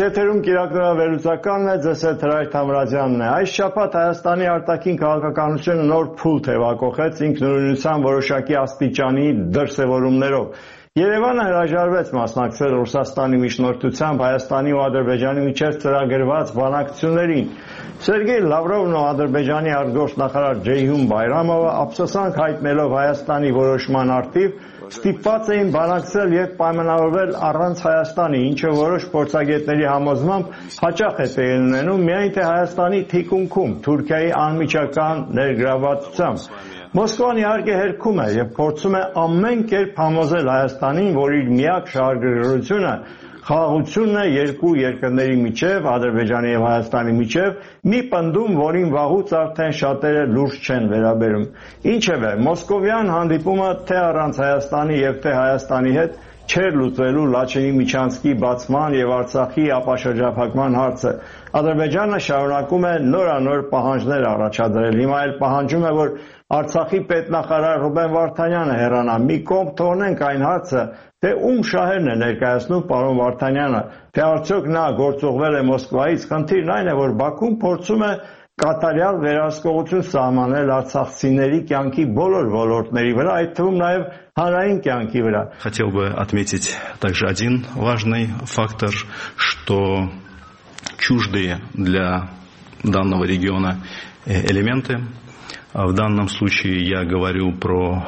Եթերում կիրակնորավերլուծականն է, ձեզ հետ Հրայր Թամրազյանն է։ Այս շաբաթ Հայաստանի արտաքին քաղաքականությունը նոր փուլ թևակողեց ինքնուրույնության որոշակի աստիճանի դրսևորումներով։ Երևանը հրաժարվեց մասնակցել Ռուսաստանի միջնորդությամբ Հայաստանի ու Ադրբեջանի միջև ծրագրված բանակցություններին։ Սերգեյ Լավրովն ու Ադրբեջանի արտգործնախարար Ceyhun Bayramova ափսոսանք հայտնելով Հայաստանի որոշման առթիվ ստիպված էին բանակցել եւ պայմանավորվել առանց Հայաստանի, ինչը որոշ փորձագետների համոզմամբ հաճախ է տեղի ունենում միայն թե Հայաստանի թիկունքում Թուրքիայի անմիջական ներգրավվածությամբ։ Մոսկվան իհարկե հերքում է եւ փորձում է ամեն կերպ համոզել Հայաստանին, որ իր միակ շահագրգռությունը խաղաղությունն է երկու երկրների միջև, Ադրբեջանի եւ Հայաստանի միջև, մի պնդում, որին վաղուց արդեն շատերը լուրջ չեն վերաբերում։ Ինչևէ, մոսկովյան հանդիպումը թե առանց Հայաստանի եւ թե Հայաստանի հետ չէր լուծվելու Լաչինի միջանցքի բացման եւ Արցախի ապաշրջափակման հարցը։ Ադրբեջանը շարունակում է նորանոր պահանջներ առաջադրել։ Հիմա էլ պահանջում է, որ Արցախի պետնախարար Ռուբեն Վարդանյանը հեռանա։ Մի կողմ թողնենք այն հարցը, թե ում շահերն է ներկայացնում պարոն Վարդանյանը, թե արդյոք նա գործուղվել է Մոսկվայից։ Խնդիրն այն է, որ Բաքուն փորձում է կատարյալ վերահսկողություն սահմանել արցախցիների կյանքի բոլոր ոլորտների վրա, այդ թվում նաև հանրային կյանքի վրա։ Хотел бы отметить также один важный фактор, что чуждые для данного региона элементы. В данном случае я говорю про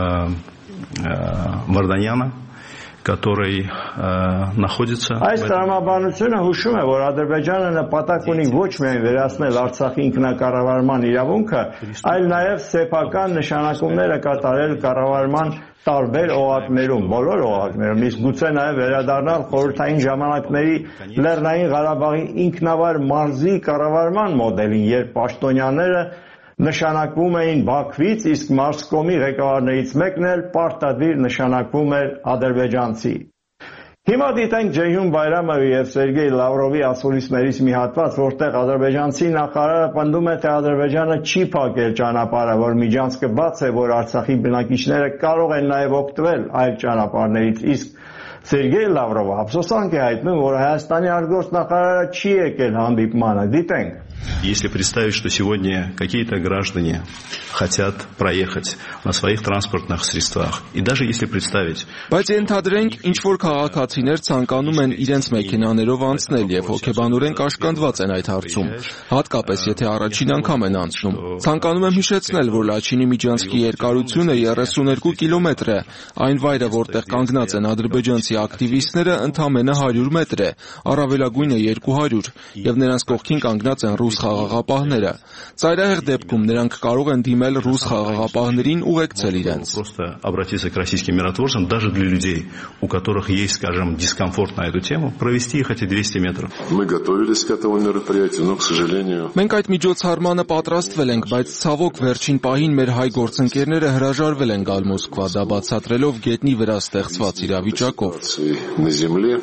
Варданяна, который находится... Այս տրամաբանությունը հուշում է, որ Ադրբեջանը նպատակ ունի ոչ միայն վերացնել Արցախի ինքնակառավարման իրավունքը, այլ նաև սեփական նշանակումները կատարել կառավարման տարբեր օղակներում, բոլոր օղակներում, իսկ գուցե նաև վերադառնալ խորհրդային ժամանակների Լեռնային Ղարաբաղի ինքնավար մարզի կառավարման մոդելին, երբ պաշտոնյաները նշանակվում էին Բաքվից, իսկ Մարսկոմի ղեկավարներից մեկն էլ պարտադիր նշանակվում էր ադրբեջանցի։ Հիմա դիտենք Ceyhun Bayramovi եւ Սերգեյ Լավրովի ասուլիսներից մի հատված, որտեղ ադրբեջանցի նախարարը պնդում է, թե Ադրբեջանը չի փակել ճանապարհը, որ միջանցքը բաց է, որ Արցախի բնակիչները կարող են նաև օգտվել այլ ճանապարհներից, իսկ Սերգեյ Լավրովը ափսոսանք է հայտնում, որ Հայաստանի արտգործնախարարը չի եկել հանդիպմանը։ Դիտենք։ Если представить, что сегодня какие-то граждане хотят проехать на своих транспортных средствах, и даже если представить... Բայց ենթադրենք, ինչ-որ քաղաքացիներ ցանկանում են իրենց մեքենաներով անցնել եւ հոգեբանորեն կաշկանդված են այդ հարցում, հատկապես եթե առաջին անգամ են անցնում։ Ցանկանում եմ հիշեցնել, որ Լաչինի միջանցքի երկարությունը 32 կիլոմետր է, այն վայրը, որտեղ կանգնած են ադրբեջանցի ակտիվիստները, ընդամենը 100 մետր է, առավելագույնը 200, եւ նրանց կողքին կանգնած են ռուս խաղաղապահները։ Ծայրահեղ դեպքում նրանք կարող են դիմել ռուս խաղաղապահներին ուղեկցել իրենց։ Просто обратиться к российским миротворцам, даже для людей, у которых есть, скажем, дискомфорт на эту тему, провести их эти 200 метров. Мы готовились к этому мероприятию, но, к сожалению... Մենք այդ միջոցառմանը պատրաստվել ենք, բայց ցավոք վերջին пահին մեր հայ գործընկերները հրաժարվել են գալ Մոսկվա, դա բացատրելով գետնի վրա ստեղծված իրավիճակով։ На земле,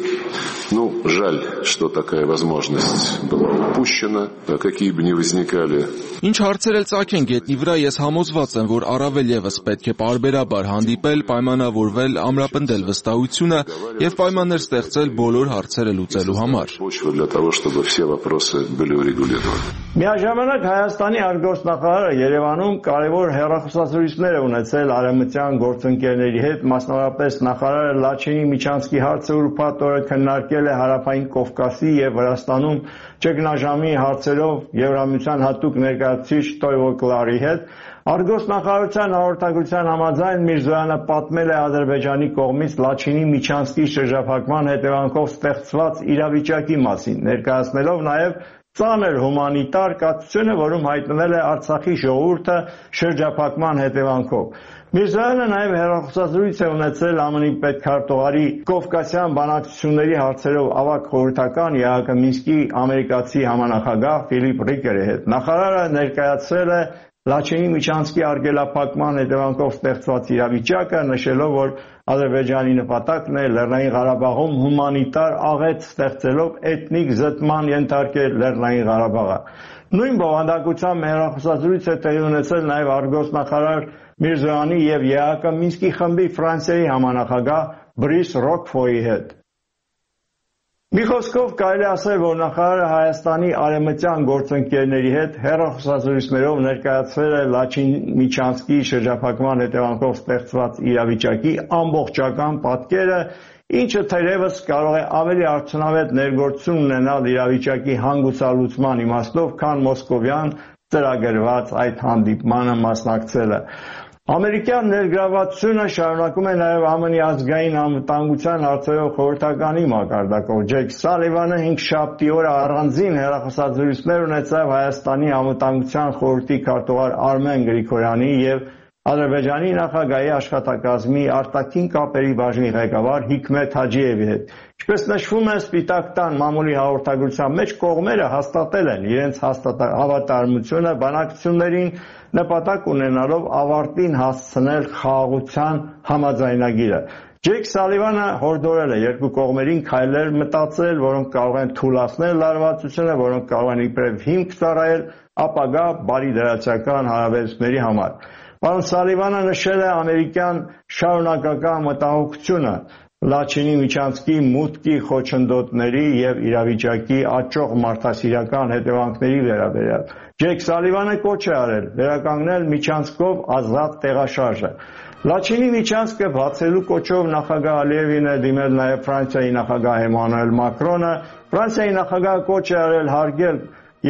жаль, что такая возможность была упущена, какие бы ни возникали. Ինչ հարցեր էլ ծագեն գետնի վրա, ես համոզված եմ, որ առավել եւս պետք է պարբերաբար հանդիպել, պայմանավորվել, ամրապնդել վստահությունը եւ պայմաններ ստեղծել բոլոր հարցերը լուծելու համար։ Միաժամանակ Հայաստանի արտգործնախարարը Երևանում կարևոր հեռախոսազրույցներ է ունեցել արևմտյան գործընկերների հետ, մասնավորապես նախարարը Լաչինի միջանցքի հարցը ուրբաթ օրը քննարկել է Հարավային Կովկասի եւ Վրաստանում ճգնաժամի հարցերով Եվրամիության հատուկ ներկայացուցիչ Տոյվո Կլարի հետ։ Արտգործնախարարության հաղորդագրության համաձայն Միրզոյանը պատմել է Ադրբեջանի կողմից Լաչինի միջանցքի շրջափակման հետևանքով ստեղծված իրավիճակի մասին, ներկայացնելով նաև ծանր հումանիտար կացությունը, որում հայտնվել է Արցախի ժողովուրդը շրջափակման հետևանքով։ Միրզոյանը նաև հեռախոսազրույց է ունեցել ԱՄՆ-ի պետքարտուղարի Կովկասյան բանակցությունների հարցերով ավագ խորհրդական ԵԱՀԿ Մինսկի ամերիկացի համանախագահ Ֆիլիպ Ռիկերի հետ։ Նախարարը ներկայացրել է Լաչինի միջանցքի արգելափակման հետևանքով ստեղծված իրավիճակը, նշելով, որ Ադրբեջանի նպատակն է Լեռնային Ղարաբաղում հումանիտար աղետ ստեղծելով էթնիկ զտման ենթարկել Լեռնային Ղարաբաղը։ Նույն բովանդակությամբ հեռախոսազրույց է տեղի ունեցել նաև արտգործնախարար Միրզոյանի եւ ԵԱՀԿ Մինսկի խմբի Ֆրանսիայի համանախագահ Բրիս Ռոկֆոյի հետ։ Մի խոսքով կարելի ասել, որ նախարարը Հայաստանի արևմտյան գործընկերների հետ հեռախոսազրույցներով ներկայացրել է Լաչին Միչանսկի շրջափակման հետևանքով ստեղծված իրավիճակի ամբողջական պատկերը, ինչը թերևս կարող է ավելի արդյունավետ ներգործում ունենալ իրավիճակի հանգուցալուծման իմաստով, քան մոսկովյան ծրագրված այդ հանդիպմանը մասնակցելը։ Ամերիկյան ներգրավվածությունը շարունակում է նաև ԱՄՆ-ի ազգային անվտանգության հարցերով խորհրդականի մակարդակով։ Ջեք Սալիվանը հինգշաբթի օրը առանձին հեռախոսազրույցներ ունեցավ Հայաստանի անվտանգության խորհրդի քարտուղար Արմեն Գրիգորյանի և Ադրբեջանի նախագահի աշխատակազմի արտաքին կապերի բաժնի ղեկավար Հիկմետ Հաջիևի հետ։ Ինչպես նշվում է, Սպիտակ տան մամուլի հաղորդագրության մեջ կողմերը հաստատել են իրենց հավատարմությունը բանակցություններին նպատակ ունենալով ավարտին հասցնել խաղաղության համաձայնագիրը։ Ջեք Սալիվանը հորդորել է երկու կողմերին քայլեր մտածել, որոնք կարող են թուլացնել լարվածությունը, որոնք կարող են իբրև հիմք ծառայել ապագա բարի դրացիական հարաբերությունների համար։ Պարոն Սալիվանը նշել է ամերիկյան շարունակական մտահոգությունը Լաչինի Միչանսկի մուտքի խոչընդոտների և իրավիճակի աճող մարդասիրական հետևանքների վերաբերյալ։ Ջեք Սալիվանը կոչ է արել վերականգնել Միչանսկով ազատ տեղաշարժը։ Լաչինի Միչանսկը բացելու կոչով նախագահ Ալիևին է դիմել նաև Ֆրանսիայի նախագահ Էմանուել Մակրոնը։ Ֆրանսիայի նախագահը կոչ է արել հարգել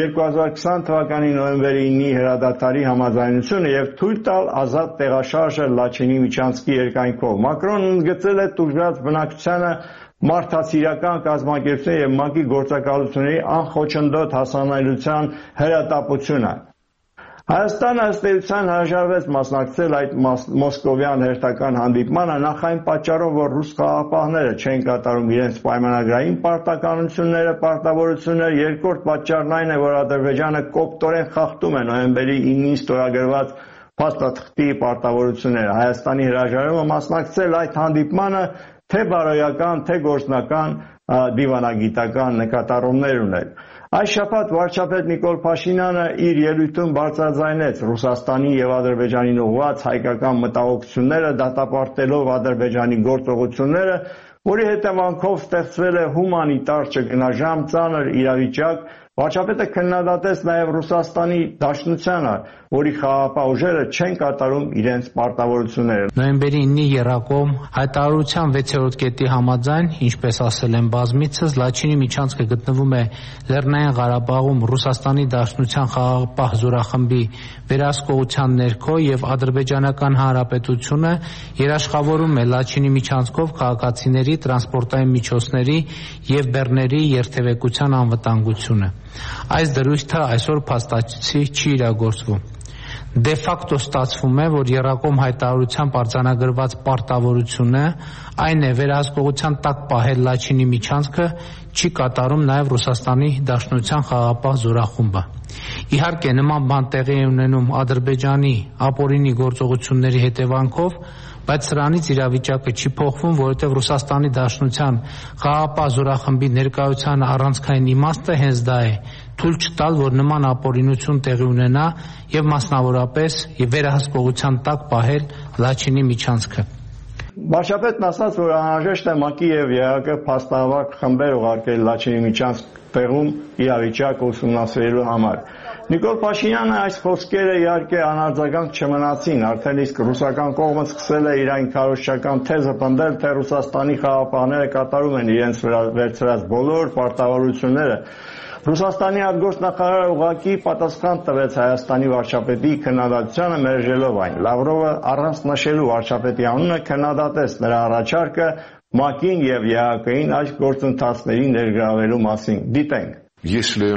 2020 թվականի նոյեմբերի 9-ի հրադադարի համաձայնությունը և թույլ տալ ազատ տեղաշարժը Լաչինի Միչանսկի երկայնքով։ Մակրոնն ընդգծել է տուժած բնակչությանը մարդասիրական կազմակերպության և ՄԱԿ-ի գործակալությունների անխոչնդոտ հասանելիության հրատապությունը։ Հայաստանը ըստ էության հրաժարվեց մասնակցել այդ մոսկովյան հերթական հանդիպմանը նախ այն պատճառով, որ ռուս խաղաղապահները չեն կատարում իրենց պայմանագրային պարտականությունները, պարտավորությունները, երկրորդ պատճառն այն է, որ Ադրբեջանը կոպտորեն խախտում է նոյեմբերի 9-ին ստորագրված փաստաթղթի պարտավորությունները։ Հայաստանի հրաժարումը մասնակցել այդ հանդիպմանը թե բարոյական, թե գործնական դիվանագիտական նկատառումներ ուներ։ Այս շաբաթ վարչապետ Նիկոլ Փաշինյանը իր ելույթում բարձրաձայնեց Ռուսաստանի և Ադրբեջանին ուղղված հայկական մտահոգությունները, դատապարտելով Ադրբեջանի գործողությունները, որի հետևանքով ստեղծվել է հումանիտար ճգնաժամ, ծանր իրավիճակ։ Վարչապետը քննադատեց նաև Ռուսաստանի Դաշնությանը, որի խաղաղապահ ուժերը չեն կատարում իրենց պարտավորությունները։ Նոյեմբերի 9-ի եռակողմ հայտարարության 6-րդ կետի համաձայն, ինչպես ասել են բազմիցս, Լաչինի Միչանսկը գտնվում է Լեռնային Ղարաբաղում Ռուսաստանի Դաշնության խաղաղապահ զորախմբի վերահսկողության ներքո և Ադրբեջանական Հանրապետությունը երաշխավորում է Լաչինի Միչանսկով քաղաքացիների, տրանսպորտային միջոցների և բեռների երթևեկության անվտանգությունը։ Այս դրույթը այսօր փաստացի չի իրագործվում։ Դե ֆակտո ստացվում է, որ եռակողմ հայտարարությամբ արձանագրված պարտավորությունը, այն է վերահսկողության տակ պահել Լաչինի Միչանսկը, չի կատարում նաև Ռուսաստանի Դաշնության խաղաղապահ զորախումբը։ Իհարկե, նման բան տեղի է ունենում Ադրբեջանի ապօրինի գործողությունների հետևանքով, բայց սրանից իրավիճակը չի փոխվում, որովհետև Ռուսաստանի Դաշնության խաղաղապահ զորախմբի ներկայության առանցքային իմաստը հենց դա է՝ թույլ չտալ, որ նման ապօրինություն տեղի ունենա և մասնավորապես վերահսկողության տակ պահել Լաչինի Միչանսկը։ Վարչապետն ասաց, որ անհրաժեշտ է ՄԱԿ-ի և ԵԱՀԿ փաստահավաք խմբեր ուղարկել Լաչինի Միչանսկ տեղում իրավիճակը ուսումնասիրելու համար։ Նիկոլ Փաշինյանը այս խոսքերը իհարկե անարձագանք չմնացին, արդեն իսկ ռուսական կողմը սկսել է իր այն քարոզչական թեզը պնդել, թե Ռուսաստանի խաղաղապահները կատարում են իրենց վերցրած բոլոր պարտավորությունները։ Ռուսաստանի արտգործնախարարը ուղղակի պատասխան տվեց Հայաստանի վարչապետի քննադատությանը, մերժելով այն։ Լավրովը առանց նշելու վարչապետի անունը քննադատեց նրա առաջարկը ՄԱԿ-ին և ԵԱՀԿ-ին այս գործընթացների ներգրավելու մասին։ Դիտենք։ Если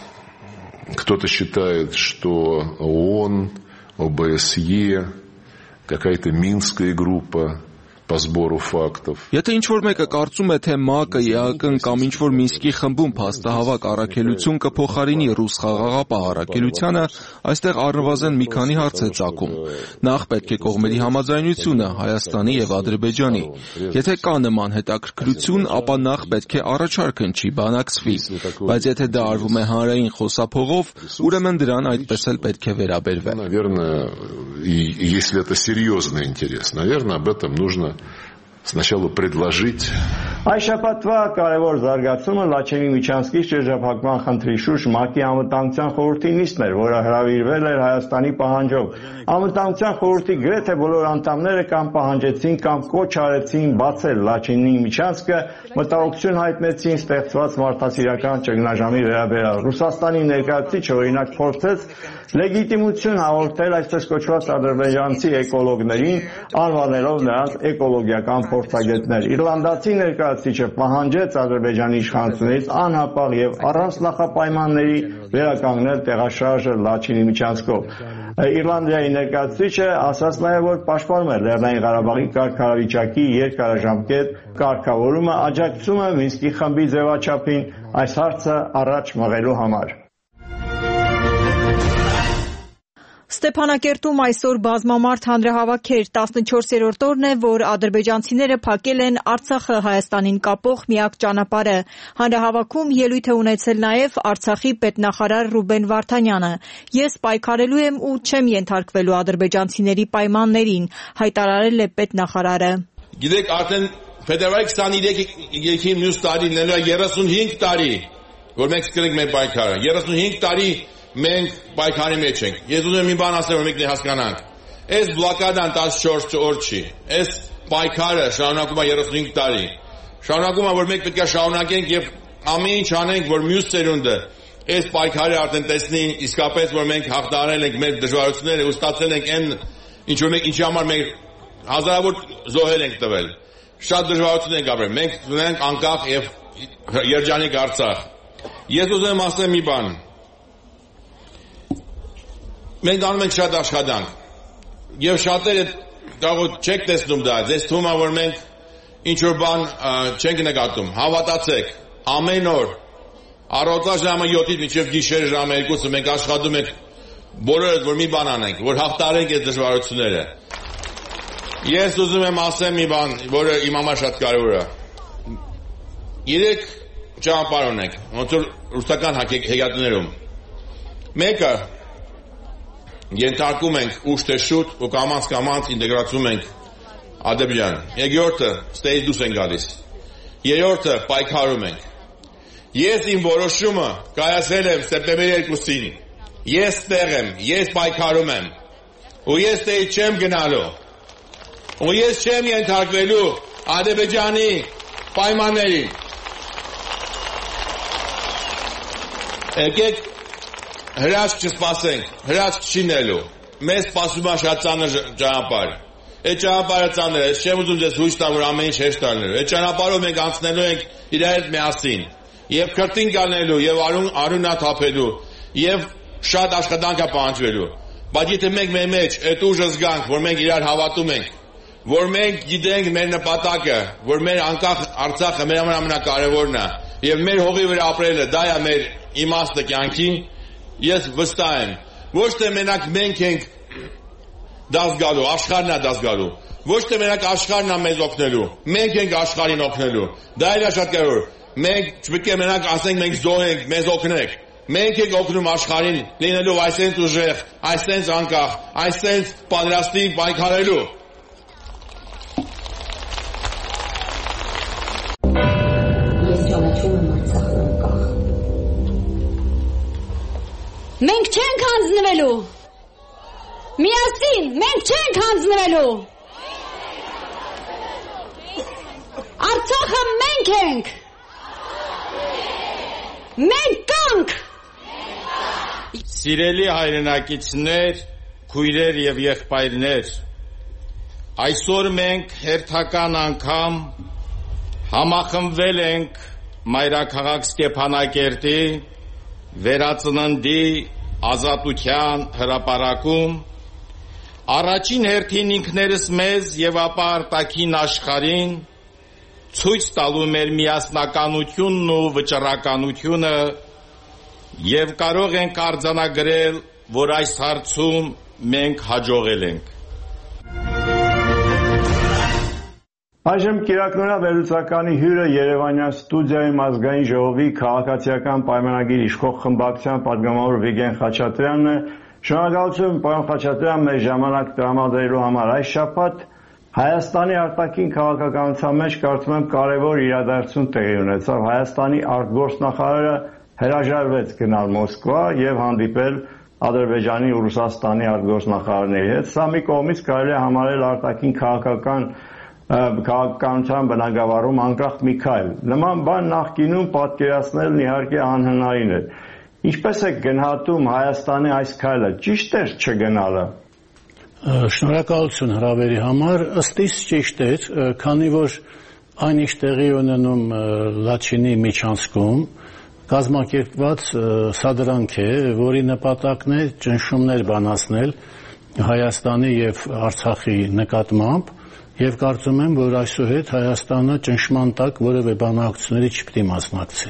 кто-то считает, что ООН, ОБСЕ, какая-то Минская группа по сбору фактов. Եթե ինչ-որ մեկը կարծում է, թե ՄԱԿ-ը, ԵԱՀԿ-ն կամ ինչ-որ Մինսկի խմբում փաստահավաք առաքելություն կփոխարինի ռուս խաղաղապահ առաքելությանը, այստեղ առնվազն մի քանի հարց է ծագում։ Նախ պետք է կողմերի համաձայնությունը Հայաստանի և Ադրբեջանի։ Եթե կա նման հետաքրքրություն, ապա նախ պետք է առաջարկ հնչի, բանակցվի։ Բայց եթե դա արվում է հանրային խոսափողով, ուրեմն դրան այդպես էլ պետք է վերաբերվել։ Наверное, если это серьезный интерес, наверное, об этом нужно сначала предложить. Այս շաբաթվա կարևոր զարգացումը Լաչինի Միչանսկի շրջափակման խնդրի շուրջ ՄԱԿ-ի անվտանգության խորհրդի նիստն էր, որը հրավիրվել էր Հայաստանի պահանջով։ Անվտանգության խորհրդի գրեթե բոլոր անդամները կամ պահանջեցին կամ կոչ արեցին բացել Լաչինի Միչանսկը, մտահոգություն հայտնեցին ստեղծված մարդասիրական ճգնաժամի վերաբերյալ։ Ռուսաստանի ներկայացուցիչը օրինակ փորձեց լեգիտիմություն հաղորդել այսպես կոչված ադրբեջանցի էկոլոգներին, անվանելով նրանց էկոլոգիական փորձագետներ։ Իռլանդացի ներկայացուցիչը պահանջեց Ադրբեջանի իշխանություններից անհապաղ եւ առանց նախապայմանների վերականգնել տեղաշարժը Լաչինի Միչանսկով։ Իռլանդիայի ներկայացուցիչը ասաց նաեւ, որ պաշտպանում է Լեռնային Ղարաբաղի կարգավիճակի երկարաժամկետ կարգավորումը, աջակցում է Մինսկի խմբի ձևաչափին այս հարցը առաջ մղելու համար։ Ստեփանակերտում այսօր բազմամարդ հանրահավաք էր, 14-րդ օրն է, որ ադրբեջանցիները փակել են Արցախը Հայաստանին կապող միակ ճանապարհը։ Հանրահավաքում ելույթ է ունեցել նաև Արցախի պետնախարար Ռուբեն Վարդանյանը։ Ես պայքարելու եմ ու չեմ ենթարկվելու ադրբեջանցիների պայմաններին, հայտարարել է պետնախարարը։ Գիտեք, արդեն փետրվարի 23-ին մյուս տարի լինելու է 35 տարի, որ մենք սկսենք մեր պայքարը։ 35 տարի մենք պայքարի մեջ ենք։ Ես ուզում եմ մի բան ասել, որ մենք հասկանանք։ Այս բլոկադան 14 օր չի։ Այս պայքարը շարունակում է 35 տարի։ Շարունակում է, որ մենք պետք է շարունակենք եւ ամեն ինչ անենք, որ մյուս ծերունդը այս պայքարը արդեն տեսնի իսկապես, որ մենք հաղթահարել ենք մեր դժվարությունները ու ստացել ենք այն ինչ որ մենք ինչի համար մենք հազարավոր զոհեր ենք տվել։ Շատ դժվարություն ենք ապրել։ Մենք ունենք անկախ եւ երջանիկ Արցախ։ Ես ուզում եմ ասել մի բան։ Մենք անում ենք շատ աշխատանք եւ շատերը կարող չեք տեսնում դա, ձեզ թվում է որ մենք ինչ որ բան չենք նկատում, հավատացեք, ամեն օր առավոտվա ժամը 7-ից մինչև գիշերը ժամը 2-ը մենք աշխատում ենք բոլորը որ մի բան անենք, որ հաղթարենք այս դժվարությունները։ Ես ուզում եմ ասեմ մի բան, որը իմ համար շատ կարևոր է։ 3 ճանապարհ ունենք, ոնց որ ռուսական հեքիաթներում։ Մեկը ենթարկում ենք ուշ թե շուտ ու կամաց ինտեգրացում ենք Ադրբեջան։ Երկրորդը ստեյից դուրս են գալիս։ Երրորդը պայքարում ենք։ Ես իմ որոշումը կայացրել եմ սեպտեմբերի 2-ին։ Ես տեղ եմ, ես պայքարում եմ։ Ու ես ստեյից չեմ գնալու։ Ու ես չեմ ենթարկվելու Ադրբեջանի պայմաններին։ Եկեք հրաշք չսպասենք, հրաշք չի նելու։ Մեզ սպասում է շատ ծանր ճանապարհ։ Այդ ճանապարհը ծանր է, չեմ ուզում ձեզ հույս տալ, որ ամեն ինչ հեշտ լինելու։ Այդ ճանապարհով մենք անցնելու ենք իրար հետ միասին, եւ քրտին գալնելու, եւ արունա թափելու, եւ շատ աշխատանք է պահանջվելու։ Բայց եթե մենք մեր մեջ այդ ուժը զգանք, որ մենք իրար հավատում ենք, որ մենք գիտենք մեր նպատակը, որ մեր անկախ Արցախը մեր համար ամենակարևորն է, եւ մեր հողի վրա ապրելը դա է մեր իմաստը կյանքի, ես վստահ եմ, ոչ թե մենակ մենք ենք դաս գալու, աշխարհն է դաս գալու, ոչ թե մենակ աշխարհն է մեզ օգնելու, մենք ենք աշխարհին օգնելու, դա էլ է շատ կարևոր, մենք չպետք է մենակ ասենք մենք զոհ ենք, մեզ օգնեք, մենք ենք օգնում աշխարհին լինելու այսպես ուժեղ, այսպես անկախ, այսպես պատրաստի պայքարելու։ Մենք չենք հանձնվելու։ Միասին մենք չենք հանձնվելու։ Արցախը մենք ենք։ Մենք կանք։ Սիրելի հայրենակիցներ, քույրեր եւ եղբայրներ, այսօր մենք հերթական անգամ համախմբվել ենք մայրաքաղաք Ստեփանակերտի վերածննդի ազատության հրապարակում առաջին հերթին ինքներս մեզ եւ ապա արտաքին աշխարհին ցույց տալու մեր միասնականությունն ու վճռականությունը եւ կարող ենք արձանագրել, որ այս հարցում մենք հաջողել ենք։ Այժմ Կիրակնորյա վերլուծականի հյուրը Երևանյան ստուդիայում ազգային ժողովի քաղաքացիական պայմանագիր իշխող խմբակցության պատգամավոր Վիգեն Խաչատրյանն է։ Շնորհակալություն, պարոն Խաչատրյան, մեր ժամանակ տրամադրելու համար։ Այս շաբաթ Հայաստանի արտաքին քաղաքականության մեջ կարծում եմ կարևոր իրադարձություն տեղի ունեցավ։ Հայաստանի արտգործնախարարը հրաժարվեց գնալ Մոսկվա եւ հանդիպել Ադրբեջանի ու Ռուսաստանի արտգործնախարարների հետ։ Սա մի կողմից կարելի է համարել արտաքին քաղաքականության բնագավառում անկախ մի քայլ։ Նման բան նախկինում պատկերացնելն իհարկե անհնարին էր։ Ինչպես է գնահատում Հայաստանի այս քայլը, ճիշտ էր չգնալը։ Շնորհակալություն հրավերի համար, ըստ իս ճիշտ էր, քանի որ այն ինչ տեղի ունենում Լաչինի միջանցքում կազմակերպված սադրանք է, որի նպատակն է ճնշումներ բանացնել Հայաստանի եւ Արցախի նկատմամբ եւ կարծում եմ, որ այսուհետ Հայաստանը ճնշման տակ որևէ բանակցությունների չպիտի մասնակցի։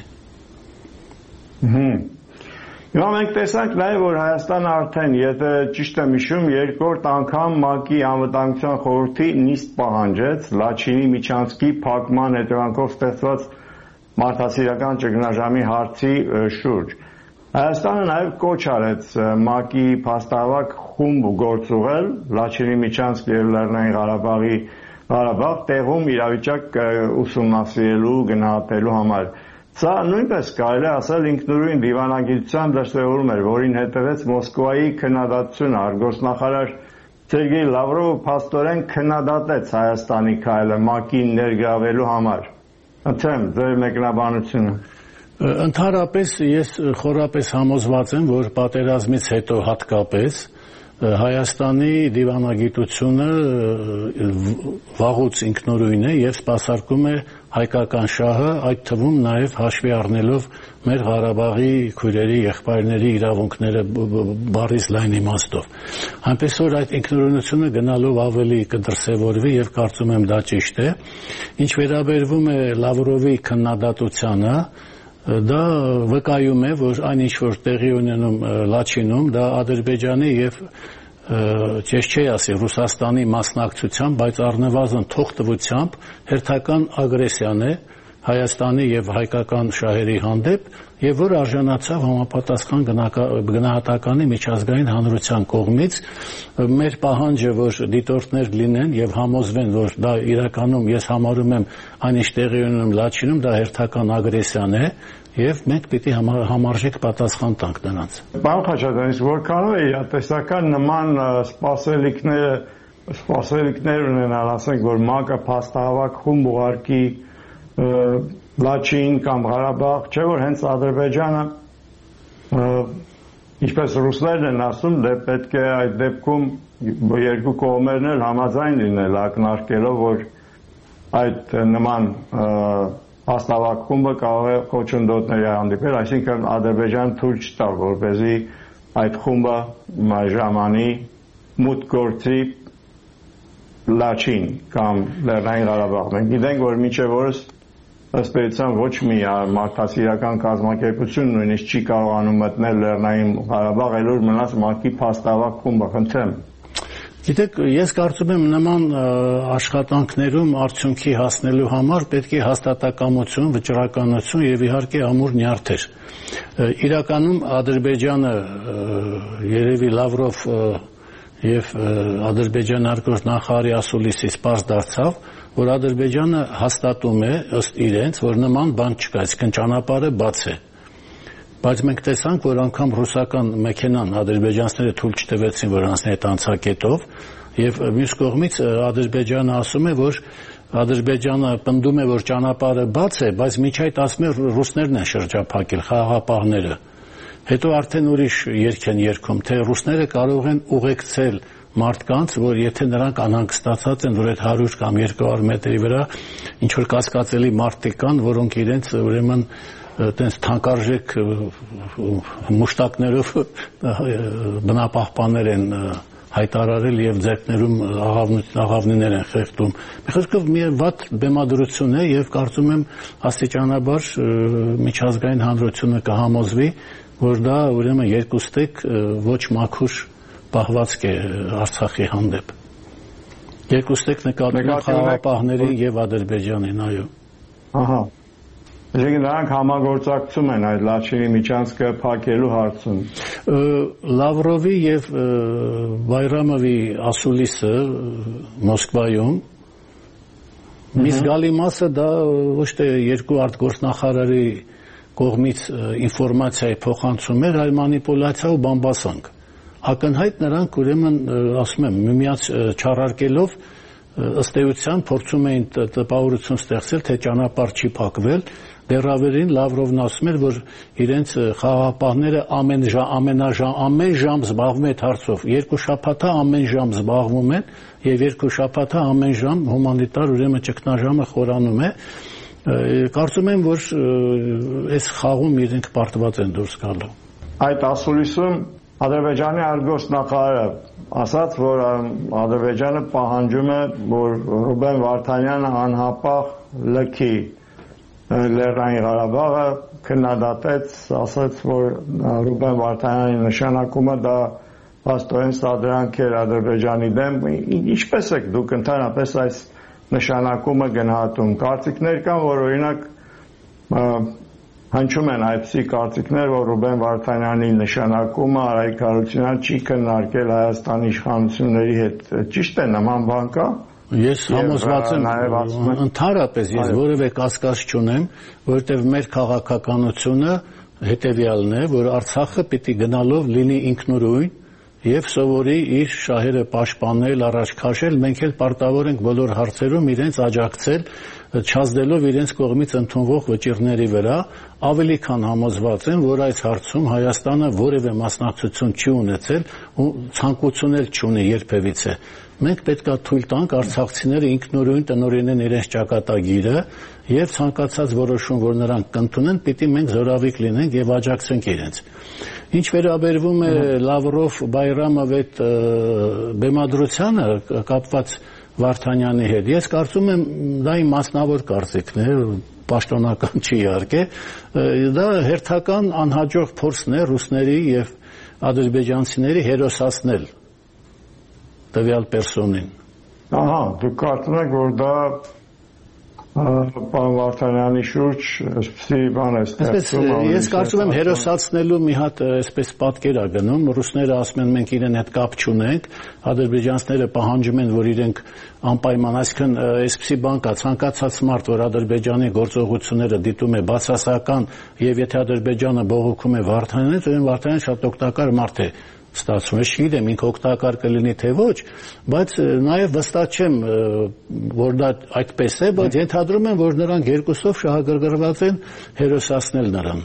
Հիմա մենք տեսանք նաև, որ Հայաստանը արդեն, եթե ճիշտ եմ հիշում, երկրորդ անգամ ՄԱԿ-ի անվտանգության խորհրդի նիստ պահանջեց Լաչինի միջանցքի փակման հետևանքով ստեղծված մարդասիրական ճգնաժամի հարցի շուրջ։ Հայաստանը նաև կոչ արեց ՄԱԿ-ի փաստահավաք խումբ գործուղել Լաչինի միջանցք եւ Լեռնային Ղարաբաղ տեղում իրավիճակ ուսումնասիրելու, գնահատելու համար։ Սա նույնպես կարելի է ասել ինքնուրույն դիվանագիտության դրսևորում էր, որին հետևեց Մոսկվայի քննադատությունը։ Արտգործնախարար Սերգեյ Լավրովը փաստորեն քննադատեց Հայաստանի քայլը ՄԱԿ-ին ներգրավելու համար։ Ընթեմ, ձեր մեկնաբանությունը։ Ընդհանրապես ես խորապես համոզված եմ, որ պատերազմից հետո հատկապես Հայաստանի դիվանագիտությունը վաղուց ինքնուրույն է եւ սպասարկում է հայկական շահը, այդ թվում նաեւ հաշվի առնելով մեր Ղարաբաղի քույրերի, եղբայրների իրավունքները բառից լայն իմաստով։ Այնպես որ այդ ինքնուրույնությունը գնալով ավելի կդրսևորվի եւ կարծում եմ դա ճիշտ է։ Ինչ վերաբերվում է Լավրովի քննադատությանը, դա վկայում է, որ այն ինչ որ տեղի ունենում Լաչինում, դա Ադրբեջանի եւ ես չի ասի Ռուսաստանի մասնակցությամբ, բայց առնվազն թողտվությամբ հերթական ագրեսիան է Հայաստանի եւ հայկական շահերի հանդեպ եւ որ արժանացավ համապատասխան գնահատականի միջազգային հանրության կողմից մեր պահանջը որ դիտորդներ լինեն եւ համոզվեն որ դա իրականում ես համարում եմ այնիշ տեղի ունենում Լաչինում դա հերթական ագրեսիան է եւ մենք պիտի համարժեք պատասխան տանք նրանց։ Պարոն Խաչատրյան, որքանով է իրատեսական նման սպասելիքներ ունենալ, ասենք որ ՄԱԿ-ը փաստահավաք խումբ ուղարկի Լաչին կամ Ղարաբաղ, չէ՞ որ հենց Ադրբեջանը ինչպես ռուսներն են ասում, դե պետք է այդ դեպքում երկու կողմերն էլ համաձայն լինել ակնարկելով, որ այդ նման փաստահավաք խումբը կարող է խոչընդոտների հանդիպել, այսինքն Ադրբեջանը թույլ չտա, որպեսզի այդ խումբը ժամանի մուտք գործի Լաչին կամ Լեռնային Ղարաբաղ։ Մենք գիտենք, որ մինչև օրս ըստ էության ոչ մի մարդասիրական կազմակերպություն նույնիսկ չի կարողանում մտնել Լեռնային Ղարաբաղ, այլ մնաց ՄԱԿ-ի փաստահավաք խումբը, խնդրեմ։ Գիտեք, ես կարծում եմ նման աշխատանքներում արդյունքի հասնելու համար պետք է հաստատակամություն, վճռականություն եւ իհարկե ամուր նյարդեր։ Իրականում Ադրբեջանը երևի Լավրով եւ Ադրբեջանի արտգործնախարարի ասուլիսից պարզ դարձավ, որ Ադրբեջանը հաստատում է ըստ իրենց, որ նման բան չկա, այսինքն ճանապարհը բաց է։ Բայց մենք տեսանք, որ անգամ ռուսական մեքենան ադրբեջանցիները թույլ չտվեցին, որ անցնի այդ անցակետով, եւ մյուս կողմից Ադրբեջանը ասում է, որ Ադրբեջանը պնդում է, որ ճանապարհը բաց է, բայց միջ այդ ասում է ռուսներն են շրջափակել, խաղաղապահները։ Հետո արդեն ուրիշ երգ են երգում, թե ռուսները կարող են ուղեկցել մարդկանց, որ եթե նրանք անհանգստացած են, որ այդ 100 կամ 200 մետրի վրա ինչ որ կասկածելի մարդիկ կան, որոնք իրենց ուրեմն այտենց թանկարժեք մուշտակներով բնապահպաններ են հայտարարել եւ ձեռքներում աղավնիներ են խեղդում։ Միխոսքով մի վատ բեմադրություն է եւ կարծում եմ աստիճանաբար միջազգային հանրությունը կհամոզվի, որ դա ուրեմն երկուստեք ոչ մաքուր պահվածք է Արցախի հանդեպ։ Երկուստեք նկատում խաղաղապահների եւ Ադրբեջանին, այո։ Ահա։ Այսինքն նրանք համագործակցում են այդ Լաչինի միջանցքը փակելու հարցում։ Լավրովի եւ Բայրամովի ասուլիսը Մոսկվայում Մի զգալի մասը դա ոչ թե երկու արտգործնախարարի կողմից ինֆորմացիայի փոխանցում էր, այլ մանիպուլյացիա ու բամբասանք։ Ակնհայտ նրանք ուրեմն ասում եմ միմյանց չառարկելով ըստ էության փորձում էին տպավորություն ստեղծել, թե ճանապարհ չի փակվել։ Դեռավերին Լավրովն ասում էր, որ իրենց խաղաղապահները ամեն ժամ զբաղվում են հարցով։ 2 շաբաթա ամեն ժամ զբաղվում են եւ 2 շաբաթա ամեն ժամ հումանիտար ուրեմն ճգնաժամը խորանում է։ Կարծում եմ, որ այս խաղում իրենք պարտված են դուրս գալու։ Այդ ասուլիսում Ադրբեջանի արտգործնախարարը ասաց, որ Ադրբեջանը պահանջում է, որ Ռուբեն Վարդանյանը անհապաղ լքի Լեռնային Ղարաբաղը, քննադատեց, ասաց, որ Ռուբեն Վարդանյանի նշանակումը դա վաստորեն սադրանք էր Ադրբեջանի դեմ։ Ինչպես եք դուք ընդհանրապես այս նշանակումը գնահատում։ Կարծիքներ կան, որ օրինակ հնչում են այդպիսի կարծիքներ, որ Ռուբեն Վարդանյանի նշանակումը Արայիկ Հարությունյանը չի քննարկել Հայաստանի իշխանությունների հետ։ Ճիշտ է, նման բան կա։ Ես համոզված եմ, ընդհանրապես ես որևէ կասկած չունեմ, որովհետև մեր քաղաքականությունը հետևյալն է, որ Արցախը պիտի գնալով լինի ինքնուրույն եւ սովորի իր շահերը պաշտպանել, առաջ քաշել, մենք էլ պարտավոր ենք բոլոր հարցերում իրենց աջակցել, չազդելով իրենց կողմից ընդունվող վճիռների վրա, ավելի քան համոզված եմ, որ այս հարցում Հայաստանը որևէ մասնակցություն չի ունեցել ու ցանկություն էլ չունի երբևիցե։ Մենք պետք է թույլ տանք արցախցիները ինքնուրույն տնօրինեն իրենց ճակատագիրը եւ ցանկացած որոշում, որ նրանք կընդունեն, պիտի մենք զորավիք լինենք եւ աջակցենք իրենց։ Ինչ վերաբերվում է Լավրով-Բայրամով այդ բեմադրությանը կապված Վարդանյանի հետ, ես կարծում եմ դա իմ մասնավոր կարծիքն է, պաշտոնական չի իհարկե, դա հերթական անհաջող փորձն է ռուսների եւ ադրբեջանցիների հերոսացնել տվյալ պերսոնին։ Ահա, դուք կարծում եք, որ դա պարոն Վարդանյանի շուրջ այսպեսի բան է ստեղծում։ Ես կարծում եմ հերոսացնելու մի հատ այսպես պատկեր է գնում, ռուսները ասում են մենք իրեն հետ կապ չունենք, ադրբեջանցիները պահանջում են, որ իրենք անպայման, այսինքն այսպեսի բան կա, ցանկացած մարդ, որ Ադրբեջանի գործողությունները դիտում է բացասական եւ եթե Ադրբեջանը բողոքում է Վարդանյանին, ուրեմն Վարդանյանը շատ օգտակար մարդ է ստացվում է, չգիտեմ, ինքը օգտակար կլինի թե ոչ, բայց նաև վստահ չեմ, որ դա այդպես է, բայց ենթադրում եմ, որ նրանք երկուսով շահագրգռված են հերոսացնել նրան,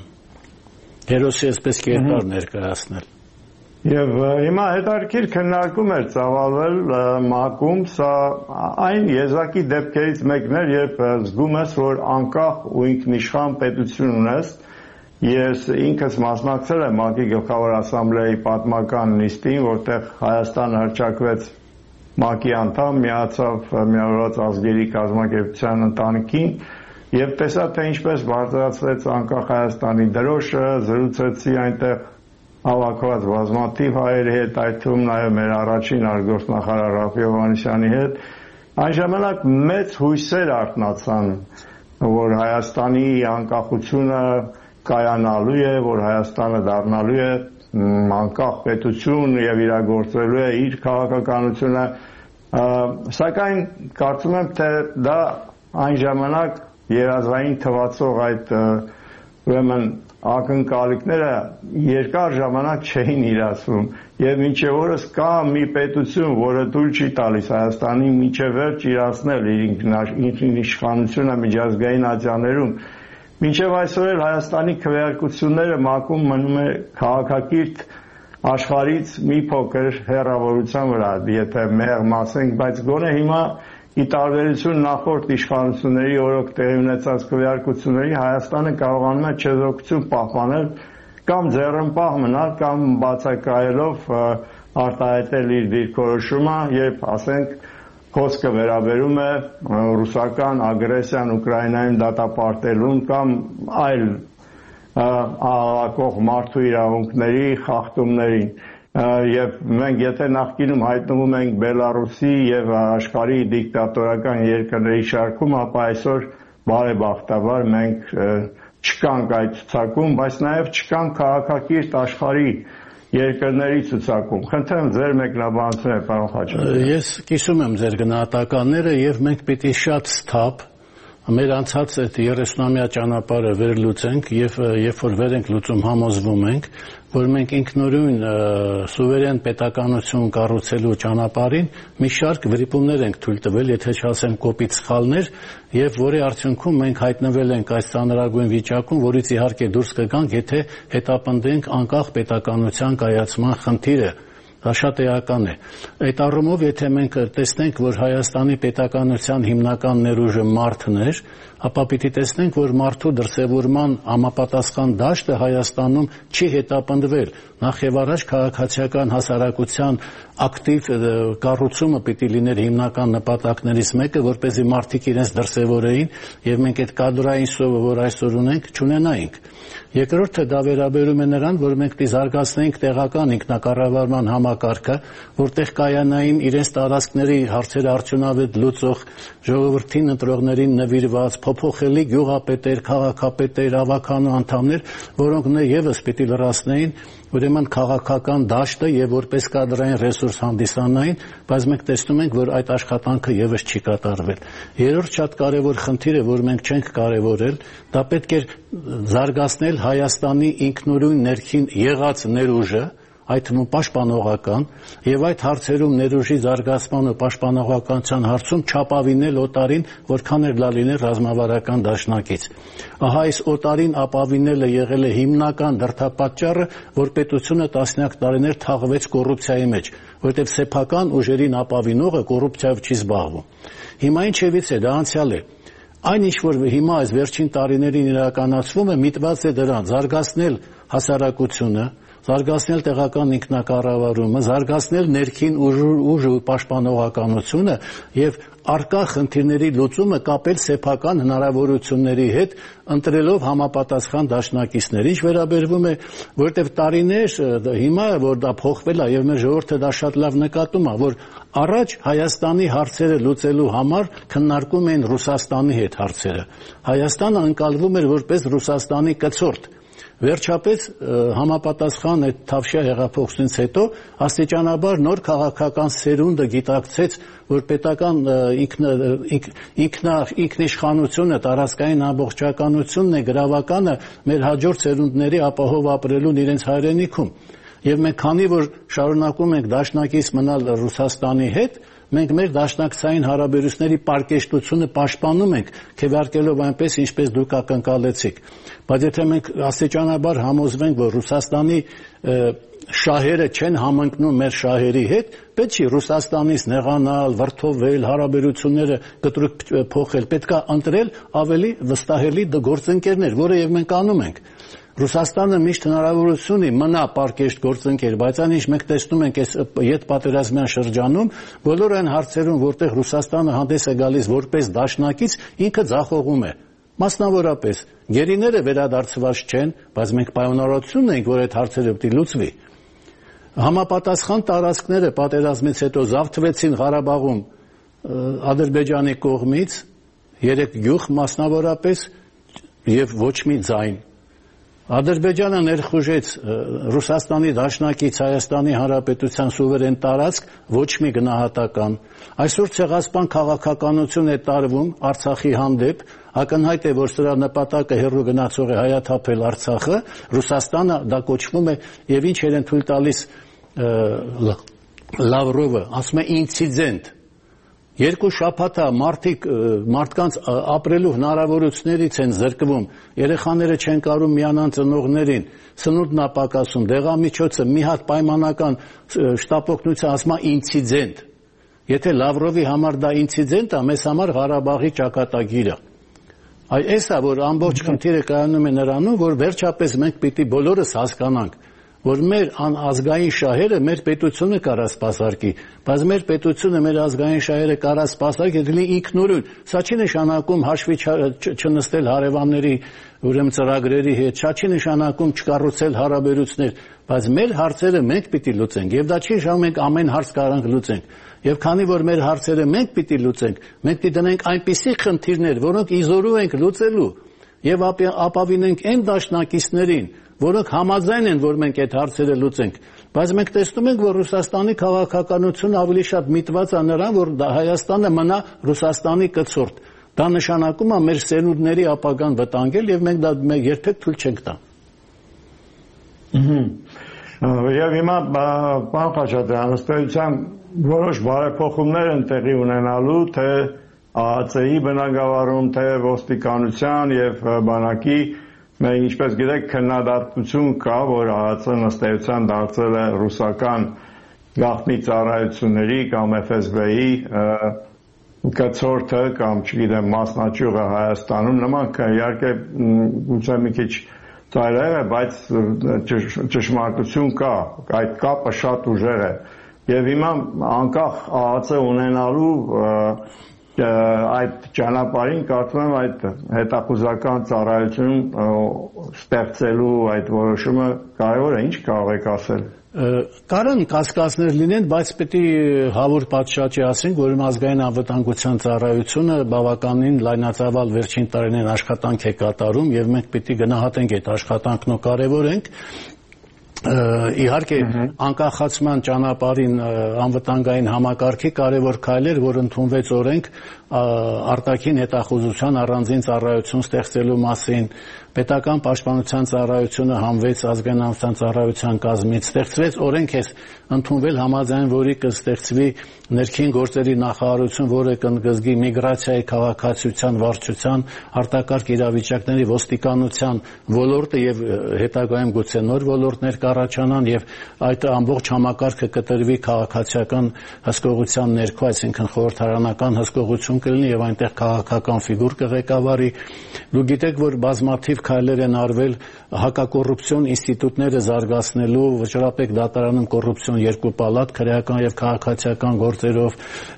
հերոսի այսպես կերպար ներկայացնել։ Եվ հիմա հետարքիր քննարկում էր ծավալվել ՄԱԿ-ում, սա այն եզակի դեպքերից մեկն էր, երբ զգում ես, որ անկախ ու ինքնիշխան պետություն ունես։ Ես ինքս մասնակցել եմ ՄԱԿ-ի գլխավոր ասամբլեայի պատմական նիստին, որտեղ Հայաստանը հռչակվեց ՄԱԿ-ի անդամ, միացավ Միավորված ազգերի կազմակերպության ընտանիքին եւ տեսա, թե ինչպես բարձրացրեց անկախ Հայաստանի դրոշը, զրուցեցի այնտեղ հավաքված բազմաթիվ հայերի հետ, այդ թվում նաեւ մեր առաջին արտգործնախարար Ռաֆիկ Հովհաննիսյանի հետ։ Այն ժամանակ մեծ հույսեր արթնացան, որ Հայաստանի անկախությունը կայանալու է, որ Հայաստանը դառնալու է անկախ պետություն եւ իրագործելու է իր քաղաքականությունը, սակայն կարծում եմ, թե դա այն ժամանակ երազային թվացող այդ ուրեմն ակնկալիքները երկար ժամանակ չէին իրացվում եւ մինչեւ օրս կա մի պետություն, որը թույլ չի տալիս Հայաստանին մինչեւ վերջ իրացնել իր ինքնիշխանությունը միջազգային ատյաններում։ Մինչև այսօր էլ Հայաստանի քվեարկությունները ՄԱԿ-ում մնում է քաղաքակիրթ աշխարհից մի փոքր հեռավորության վրա, եթե մեղմ ասենք, բայց գոնե հիմա ի տարբերություն նախորդ իշխանությունների օրոք տեղի ունեցած քվեարկությունների Հայաստանը կարողանում է չեզոքություն պահպանել կամ ձեռնպահ մնալ կամ բացակայելով արտահայտել իր դիրքորոշումը, երբ ասենք խոսքը վերաբերում է ռուսական ագրեսիան Ուկրաինայում դատապարտելուն կամ այլ աղաղակող մարդու իրավունքների խախտումներին։ Եվ մենք եթե նախկինում հայտնվում ենք Բելարուսի եւ աշխարհի դիկտատորական երկրների շարքում, ապա այսօր բարեբախտաբար մենք չկանք այդ ցուցակում, բայց նաեւ չկանք քաղաքակիրթ աշխարհի երկրների ցուցակում։ Խնդրեմ ձեր մեկնաբանությունը, պարոն Խաչատրյան։ Ես կիսում եմ ձեր գնահատականները եւ մենք պիտի շատ սթափ մեր անցած այդ 30-ամյա ճանապարհը վերլուծենք եւ երբ որ վեր ենք լուծում համոզվում ենք, որ մենք ինքնուրույն սուվերեն պետականություն կառուցելու ճանապարհին մի շարք վրիպումներ ենք թույլ տվել, եթե չասեմ կոպիտ սխալներ, եւ որի արդյունքում մենք հայտնվել ենք այս ծանրագույն վիճակում, որից իհարկե դուրս կգանք, եթե հետապնդենք անկախ պետականության կայացման խնդիրը։ Դա շատ էական է։ Այդ առումով, եթե մենք տեսնենք, որ Հայաստանի պետականության հիմնական ներուժը մարդն էր, ապա պիտի տեսնենք, որ մարդու դրսևորման համապատասխան դաշտը Հայաստանում չի հետապնդվել։ Նախ եւ առաջ քաղաքացիական հասարակության ակտիվ կառուցումը պիտի լիներ հիմնական նպատակներից մեկը, որպեսզի մարդիկ իրենց դրսևորեին եւ մենք այդ կադրային սովը, որ այսօր ունենք, չունենայինք։ Երկրորդը դա վերաբերում է նրան, որ մենք պիտի զարգացնենք տեղական ինքնակառավարման համակարգը, որտեղ կայանային իրենց տարածքների հարցերը արդյունավետ լուծող ժողովրդին ընտրողներին նվիրված փոփոխելի գյուղապետեր, քաղաքապետեր, ավականու անդամներ, որոնք եւս պիտի լրացնեին ուրեմն քաղաքական դաշտը եւ որպես կադրային ռեսուրս հանդիսանային, բայց մենք տեսնում ենք, որ այդ աշխատանքը եւս չի կատարվել։ Երրորդ շատ կարեւոր խնդիրը, որ մենք չենք կարեւորել, դա պետք է զարգացնել Հայաստանի ինքնուրույն ներքին եղած ներուժը, այդ թվում պաշտպանողական եւ այդ հարցերում ներուժի զարգացման ու պաշտպանողականության հարցում չապավինել օտարին, որքան էլ լա լինել ռազմավարական դաշնակից։ Ահա այս օտարին ապավինելը եղել է հիմնական դրդապատճառը, որ պետությունը տասնյակ տարիներ թաղվեց կոռուպցիայի մեջ, որտեղ սեփական ուժերին ապավինողը կոռուպցիայով չի զբաղվում։ Հիմա ինչևից է, դա անցյալ է։ Այն ինչ որ հիմա այս վերջին տարիներին իրականացվում է, միտված է դրան զարգացնել հասարակությունը, զարգացնել տեղական ինքնակառավարումը, զարգացնել ներքին ուժ ու պաշտպանողականությունը եւ արկա խնդիրների լուծումը կապել սեփական հնարավորությունների հետ, ընտրելով համապատասխան դաշնակիցներ։ Ինչ վերաբերվում է, որտեղ տարիներ հիմա որ դա փոխվել է եւ մեր ժողովուրդը դա շատ լավ նկատում է, որ առաջ Հայաստանի հարցերը լուծելու համար քննարկում էին Ռուսաստանի հետ հարցերը։ Հայաստանը ընկալվում էր որպես Ռուսաստանի կցորդ։ Վերջապես համապատասխան այդ Թավշյա հեղափոխությունից հետո աստիճանաբար նոր քաղաքական սերունդը գիտակցեց, որ պետական ինքնիշխանությունը, տարածքային ամբողջականությունն է գրավականը մեր հաջորդ սերունդների ապահով ապրելուն իրենց հայրենիքում։ Եվ մենք քանի որ շարունակում ենք դաշնակից մնալ Ռուսաստանի հետ, մենք մեր դաշնակցային հարաբերությունների պարկեշտությունը պաշտպանում ենք, քվեարկելով այնպես, ինչպես դուք ակնկալեցիք։ Բայց եթե մենք աստիճանաբար համոզվենք, որ Ռուսաստանի շահերը չեն համընկնում մեր շահերի հետ, պետք չի Ռուսաստանից նեղանալ, վրդովել, հարաբերությունները կտրուկ փոխել, պետք է ընտրել ավելի վստահելի գործընկերներ, որը եւ մենք անում ենք։ Ռուսաստանը միշտ հնարավորություն ունի մնա պարկեշտ գործընկեր, բայց այն ինչ մենք տեսնում ենք այս յետպատերազմյան շրջանում, բոլոր այն հարցերում, որտեղ Ռուսաստանը հանդես է գալիս որպես դաշնակից, ինքը ձախողում է։ Մասնավորապես, գերիները վերադարձված չեն, բայց մենք պայմանավորություն ունենք, որ այդ հարցերը պետք է լուծվի։ Համապատասխան տարածքները պատերազմից հետո զավթվեցին Ղարաբաղում Ադրբեջանի կողմից, 3 գյուղ մասնավորապես եւ ոչ մի ձայն։ Ադրբեջանը ներխուժեց Ռուսաստանի դաշնակից Հայաստանի Հանրապետության սուվերեն տարածք, ոչ մի գնահատական։ Այսօր ցեղասպան քաղաքականություն է տարվում Արցախի հանդեպ, ակնհայտ է, որ սրա նպատակը հեռու գնացող է հայաթափել Արցախը, Ռուսաստանը դա կոչվում է եւ ինչ են թույլ տալիս Լավրովը, ասում է ինցիդենտ։ Երկու շաբաթա մարդկանց ապրելու հնարավորություններից են զրկվում, երեխաները չեն կարում միանան ծնողներին, սնունդն ապակասում, դեղամիջոցը մի հատ պայմանական շտապօգնության ասում է ինցիդենտ։ Եթե Լավրովի համար դա ինցիդենտ է, մեզ համար Ղարաբաղի ճակատագիրը։ Այս է, որ ամբողջ խնդիրը կայանում է նրանում, որ վերջապես մենք պիտի բոլորս հասկանանք, որ մեր ազգային շահերը մեր պետությունը կարա սպասարկի, բայց մեր պետությունը, մեր ազգային շահերը կարա սպասարկի, եթե ինքնուրույն, սա չի նշանակում հաշվի չնստել հարևանների ուրեմն ծրագրերի հետ, սա չի նշանակում չկառուցել հարաբերություններ, բայց մեր հարցերը մենք պիտի լուծենք, եւ դա չի նշանակում մենք ամեն հարց կարանք լուծենք, եւ քանի որ մեր հարցերը մենք պիտի լուծենք, մենք պիտի դնենք այնպիսի խնդիրներ, որոնք իզորու ենք լուծելու, եւ ապավինենք այն դաշնակիցներին, որոնք համաձայն են, որ մենք այդ հարցերը լուծենք։ Բայց մենք տեսնում ենք, որ Ռուսաստանի քաղաքականությունը ավելի շատ միտված է նրան, որ Հայաստանը մնա Ռուսաստանի կցորդ։ Դա նշանակում է մեր սերունդների ապագան վտանգել եւ մենք դա երբեք թույլ չենք տա։ Եվ հիմա պարոն Խաչատրյան, ըստ էության որոշ բարեփոխումներ են տեղի ունենալու թե ԱԱԾ-ի բնագավառում, թե ոստիկանության եւ բանակի, մենք ինչպես գիտեք, քննադատություն կա, որ ԱԱԾ-ն ըստ էության դարձել է ռուսական գաղտնի ծառայությունների կամ FSB-ի կցորդը կամ, չգիտեմ, մասնաճյուղը Հայաստանում, նման իհարկե գուցե մի քիչ ծայրահեղ է, բայց ճշմարտություն կա, այդ կապը շատ ուժեղ է։ Եվ հիմա անկախ ԱԱԾ ունենալու այդ ճանապարհին կարծում եմ այդ հետախուզական ծառայություն ստեղծելու այդ որոշումը կարևոր է, ինչ կարող եք ասել։ Կարան կասկածներ լինեն, բայց պետք է հավուր պատշաճի ասենք, որ ազգային անվտանգության ծառայությունը բավականին լայնածավալ վերջին տարիներին աշխատանք է կատարում եւ մենք պետք է գնահատենք այդ աշխատանքն ու կարեւորենք։ Իհարկե անկախացման ճանապարհին անվտանգային համակարգի կարևոր քայլ էր, որ ընդունվեց օրենք արտաքին հետախուզության առանձին ծառայություն ստեղծելու մասին, պետական պաշտպանության ծառայությունը հանվեց ազգային անվտանգության ծառայության կազմից, ստեղծվեց օրենք է ընդունվել համաձայն որի կստեղծվի ներքին գործերի նախարարություն, որը կընդգծի միգրացիայի քաղաքացիության վարչության արտակարգ իրավիճակների ոստիկանության ոլորտը եւ հետագայում գուցե նոր ոլորտներ կառաջանան եւ այդ ամբողջ համակարգը կտրվի քաղաքացիական հսկողության ներքո, այսինքն խորհրդարանական հսկողություն կլինի եւ այնտեղ քաղաքական ֆիգուր կղեկավարի։ Դուք գիտեք, որ բազմաթիվ քայլեր են արվել հակակոռուպցիոն ինստիտուտները զարգացնելու, վճռապետ դատարանում կոռուպցիոն երկու պալատ, քրեական եւ քաղաքացիական գործերով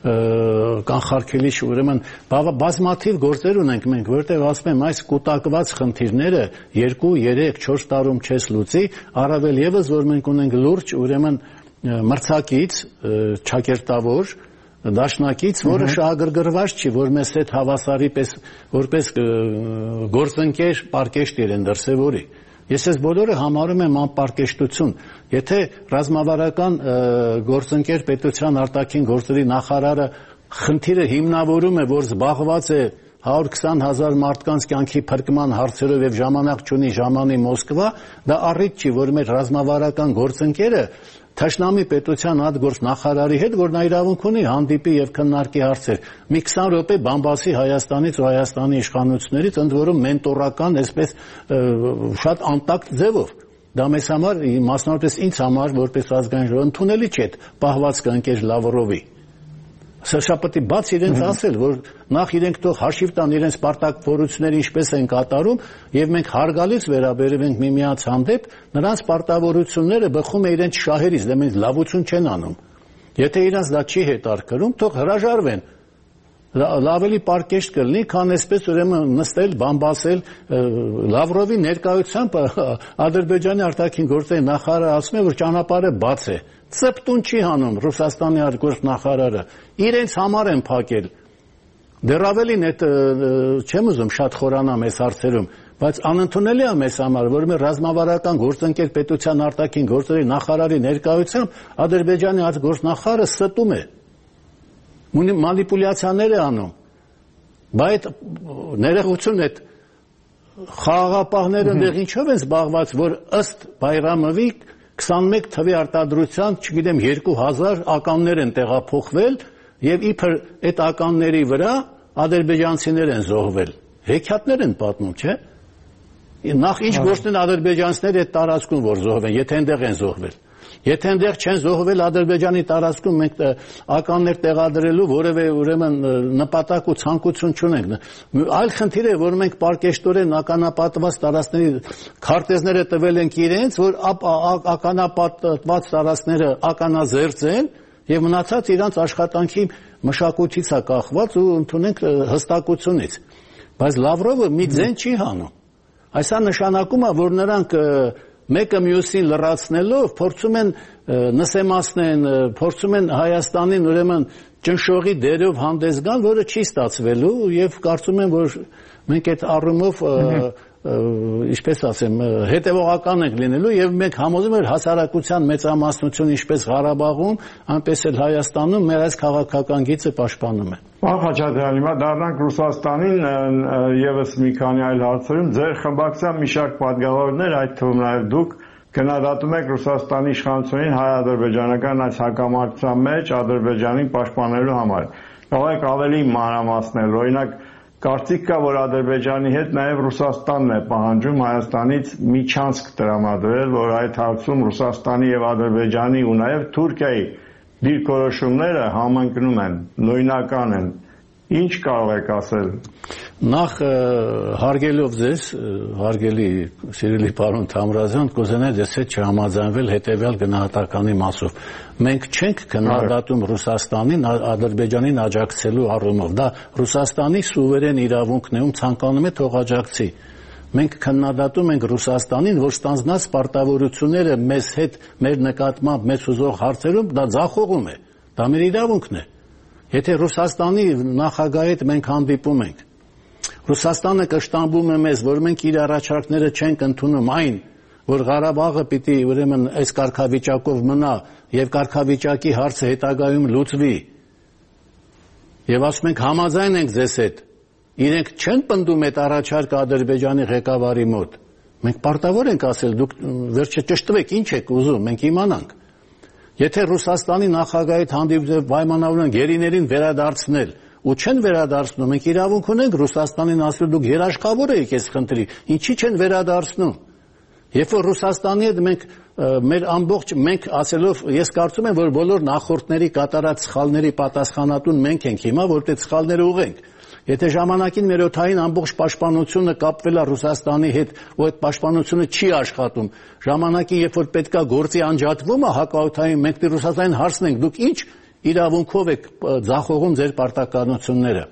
կանխարգելիչ, ուրեմն բազմաթիվ գործեր ունենք մենք, որտեղ ասում եմ, այս կուտակված խնդիրները 2, 3, 4 տարում չես լուծի, առավել եւս որ մենք ունենք լուրջ, ուրեմն մրցակից, ճակերտավոր դաշնակից, որը շահագրգռված չի, որ մեզ հետ հավասարի պես որպես գործընկեր պարկեշտեր են դրսևորի։ Ես այս բոլորը համարում եմ անպարկեշտություն։ Եթե ռազմավարական գործընկեր պետության արտաքին գործերի նախարարը խնդիրը հիմնավորում է, որ զբաղված է 120,000 մարդկանց կյանքի փրկման հարցերով եւ ժամանակ չունի ժամանի Մոսկվա, դա առիթ չի, որ մեր ռազմավարական գործընկերը Թշնամի պետության արտգործ նախարարի հետ, որ նա իրավունք ունի հանդիպի եւ քննարկի հարցեր։ Մի 20 րոպե բամբասի Հայաստանից ու Հայաստանի իշխանություններից, ընդ որում մենտորական, այսպես շատ անտակտ ձևով։ Դա մեզ համար, մասնավորապես ինձ համար, որպես ազգային ժողով, ընդունելի չէ պահվածքը ընկեր Լավրովի։ Սա պետք է բաց իրենց ասել, որ նախ իրենք թող հաշիվ տան իրենց պարտավորությունները ինչպես են կատարում եւ մենք հարգալից վերաբերվենք միմյանց հանդեպ, նրանց պարտավորությունները բխում է իրենց շահերից, դե մենք լավություն չեն անում։ Եթե իրենց դա չի հետարկրում, թող հրաժարվեն։ Ավելի պարկեշտ կլինի, քան այսպես ուրեմն նստել, բամբասել Լավրովի ներկայությամբ Ադրբեջանի արտաքին գործերի նախարարը ասում է, որ ճանապարհը բաց է։ Ծպտուն չի հանում Ռուսաստանի արտգործ նախարարը, իրենց համար են փակել։ Դեռ ավելին այդ չեմ ուզում շատ խորանամ այս հարցերում, բայց անընդունելի է մեզ համար, որ մեր ռազմավարական գործընկեր պետության արտաքին գործերի նախարարի ներկայությամբ Ադրբեջանի արտգործ նախարարը ստում է։ Մանիպուլյացիաներ է անում։ Բայց ներողություն այդ խաղաղապահները դեռ ինչով են զբաղված, որ ըստ Բայրամովի 21 թվի արտադրության, չգիտեմ, 2000 ականներ են տեղափոխվել եւ իբր այդ ականների վրա ադրբեջանցիներ են զոհվել։ Հեքիաթներ են պատմում, չէ՞։ Նախ ինչ գործն են ադրբեջանցիները այդ տարածքում որ զոհվեն, եթե այնտեղ են զոհվել։ Եթե այնտեղ չեն զոհվել Ադրբեջանի տարածքում, մենք ականներ տեղադրելու որևէ ուրեմն նպատակ ու ցանկություն չունենք։ Այլ խնդիր է, որ մենք պարկեշտորեն ականապատված տարածքների քարտեզները տվել ենք իրենց, որ ականապատված տարածքները ականազերծ են եւ մնացած իրանց աշխատանքի մշակույթից է կախված ու ընդունենք հստակությունից։ Բայց Լավրովը մի ձեն չի հանում։ Այսա նշանակում է, որ նրանք մեկը մյուսին լրացնելով փորձում են նսեմացնեն, փորձում են Հայաստանին ուրեմն ճնշողի դերով հանդես գալ, որը չի ստացվելու եւ կարծում եմ, որ մենք այդ առումով ինչպես ասեմ, հետևողական ենք լինելու եւ մենք համոզում ենք հասարակության մեծամասնությունը ինչպես Ղարաբաղում, այնպես էլ Հայաստանում մեր այս քաղաքական գիծը պաշտպանում է։ Պարոն Խաչատրյան, հիմա դառնանք Ռուսաստանին եւս մի քանի այլ հարցերում։ Ձեր խմբակցության մի շարք պատգամավորներ, այդ թվում նաեւ դուք, գնահատում եք Ռուսաստանի իշխանություններին հայ-ադրբեջանական այս հակամարտության մեջ Ադրբեջանին պաշտպանելու համար։ Կարող եք ավելի մանրամասնել, օրինակ կարծիք կա, որ Ադրբեջանի հետ նաև Ռուսաստանն է պահանջում Հայաստանից միջանցք տրամադրել, որ այդ հարցում Ռուսաստանի եւ Ադրբեջանի ու նաև Թուրքիայի դիրքորոշումները համընկնում են, նույնական են։ Ինչ կարող եք ասել։ Նախ հարգելով ձեզ, հարգելի սիրելի պարոն Թամրազյան, կուզենայի ձեզ հետ չհամաձայնվել հետևյալ գնահատականի մասով։ Մենք չենք քննադատում Ռուսաստանին Ադրբեջանին աջակցելու առումով։ Դա Ռուսաստանի սուվերեն իրավունքն է, ում ցանկանում է թող աջակցի։ Մենք քննադատում ենք Ռուսաստանին, որ ստանձնած պարտավորությունները մեզ հետ, մեր նկատմամբ մեծ ուզող հարցերում դա ձախողում է։ Դա մեր իրավունքն է։ Եթե Ռուսաստանի նախագահի հետ մենք հանդիպում ենք, Ռուսաստանը կշտամբում է մեզ, որ մենք իր առաջարկները չենք ընդունում, այն, որ Ղարաբաղը պիտի ուրեմն այս կարգավիճակով մնա եւ կարգավիճակի հարցը հետագայում լուծվի։ Եվ ասում ենք համաձայն ենք ձեզ հետ։ Իրենք չեն պնդում այդ առաջարկը Ադրբեջանի ղեկավարի մոտ։ Մենք պարտավոր ենք ասել, դուք վերջը ճշտվեք, ինչ եք ուզում, մենք իմանանք։ Եթե Ռուսաստանի նախագահի հետ հանդիպում պայմանավորում են գերիներին վերադարձնել ու չեն վերադարձնում, մենք իրավունք ունենք Ռուսաստանին ասել դուք երաշխավոր եք այս խնդրի, ինչի չեն վերադարձնում։ Երբ որ Ռուսաստանի հետ մենք ասելով, ես կարծում եմ, որ բոլոր նախորդների կատարած սխալների պատասխանատուն մենք ենք հիմա, որտեղ սխալները ուղենք։ Եթե ժամանակին մեր օդային ամբողջ պաշտպանությունը կապվել է Ռուսաստանի հետ, ու այդ պաշտպանությունը չի աշխատում, ժամանակին, երբ որ պետքա գործի անջատվում է հակաօդային, մենք Ռուսաստանին հարցնենք, դուք ինչ իրավունքով եք ձախողում ձեր պարտականությունները։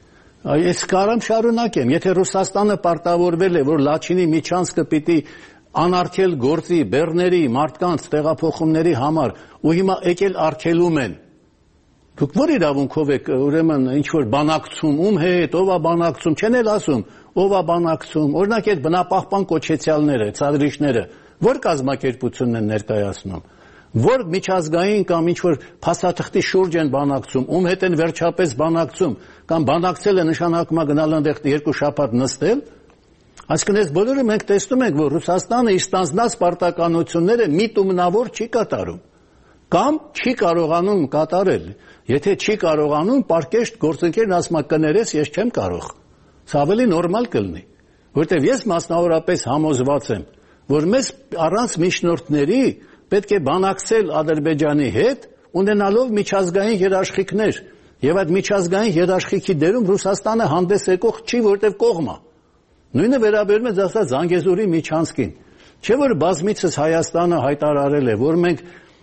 Ես կարամ շարունակեմ, եթե Ռուսաստանը պարտավորվել է, որ Լաչինի միջանցքը պիտի անարգել գործի, բեռների, մարդկանց տեղափոխումների համար, ու հիմա եկել արգելում են, դուք որ իրավունքով եք ուրեմն ինչ-որ բանակցում, ում հետ, ով է բանակցում, չեն էլ ասում, ով է բանակցում, օրինակ այդ բնապահպան կոչեցյալները, ցածրիչները, որ կազմակերպությունն են ներկայացնում, որ միջազգային կամ ինչ-որ փաստաթղթի շուրջ են բանակցում, ում հետ են վերջապես բանակցում, կամ բանակցել է նշանակում է գնալ այնտեղ 2 շաբաթ նստել, այսինքն այս բոլորը մենք տեսնում ենք, որ Ռուսաստանը իր ստանձնած պարտականությունները միտումնավոր չի կատարում, կամ չի կարողանում կատարել։ Եթե չի կարողանում, պարկեշտ գործընկերն ասում է կներես, ես չեմ կարող։ Սա ավելի նորմալ կլինի, որտեղ ես մասնավորապես համոզված եմ, որ մեզ առանց միջնորդների պետք է բանակցել Ադրբեջանի հետ, ունենալով միջազգային երաշխիքներ, եւ այդ միջազգային երաշխիքի դերում Ռուսաստանը հանդես եկող չի, որտեղ կողմ է։ Նույնը վերաբերում է ասած Զանգեզուրի միջանցքին։ Չէ՞ որ բազմիցս Հայաստանը հայտարարել է, որ մենք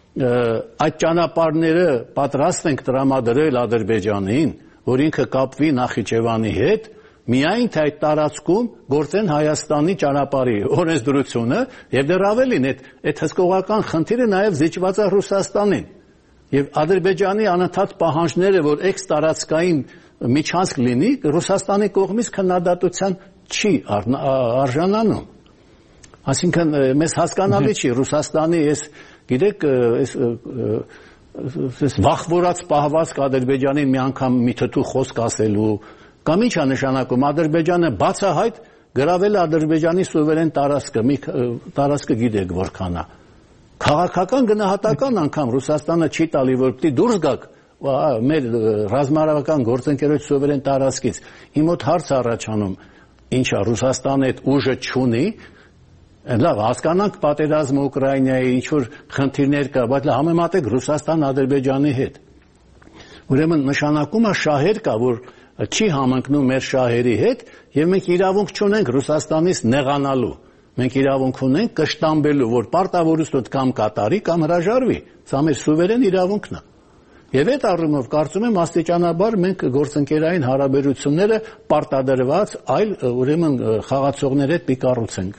այդ ճանապարհները պատրաստ ենք տրամադրել Ադրբեջանին, որ ինքը կապվի Նախիջևանի հետ, միայն թե այդ տարածքում գործեն Հայաստանի ճանապարհի օրենսդրությունը եւ դեռ ավելին այդ հսկողական խնդիրը նաեւ զիջված է Ռուսաստանին։ Եվ Ադրբեջանի անընդհատ պահանջները, որ էքս-տարածքային միջանցք լինի, Ռուսաստանի կողմից քննադատության չի արժանանում։ Այսինքն մեզ հասկանալի չի Ռուսաստանի գիտեք, այս վախվորած պահվածք Ադրբեջանին մի անգամ մի թթու խոսք ասելու, կամ ինչ է նշանակում, Ադրբեջանը բացահայտ գրավել է Ադրբեջանի սուվերեն տարածքը գիտեք որքան է։ Քաղաքական գնահատական անգամ Ռուսաստանը չի տալի, որ պիտի դուրս գաք մեր ռազմավարական գործընկերոջ սուվերեն տարածքից։ Իմ մոտ հարց առաջանում, ինչա Ռուսաստանը այդ ուժը չունի, լավ, հասկանանք պատերազմը Ուկրաինայի, ինչ-որ խնդիրներ կա, բայց համեմատեք Ռուսաստան Ադրբեջանի հետ։ Ուրեմն նշանակում է շահեր կա, որ չի համընկնում մեր շահերի հետ, եւ մենք իրավունք չունենք Ռուսաստանից նեղանալու։ Մենք իրավունք ունենք կշտամբելու, որ պարտավորությունը կամ կատարի, կամ հրաժարվի։ Սա մեր սուվերեն իրավունքն է։ Եվ այդ առումով կարծում եմ աստիճանաբար մենք գործընկերային հարաբերությունները պարտադրված այլ ուրեմն խաղացողների հետ կառուցենք։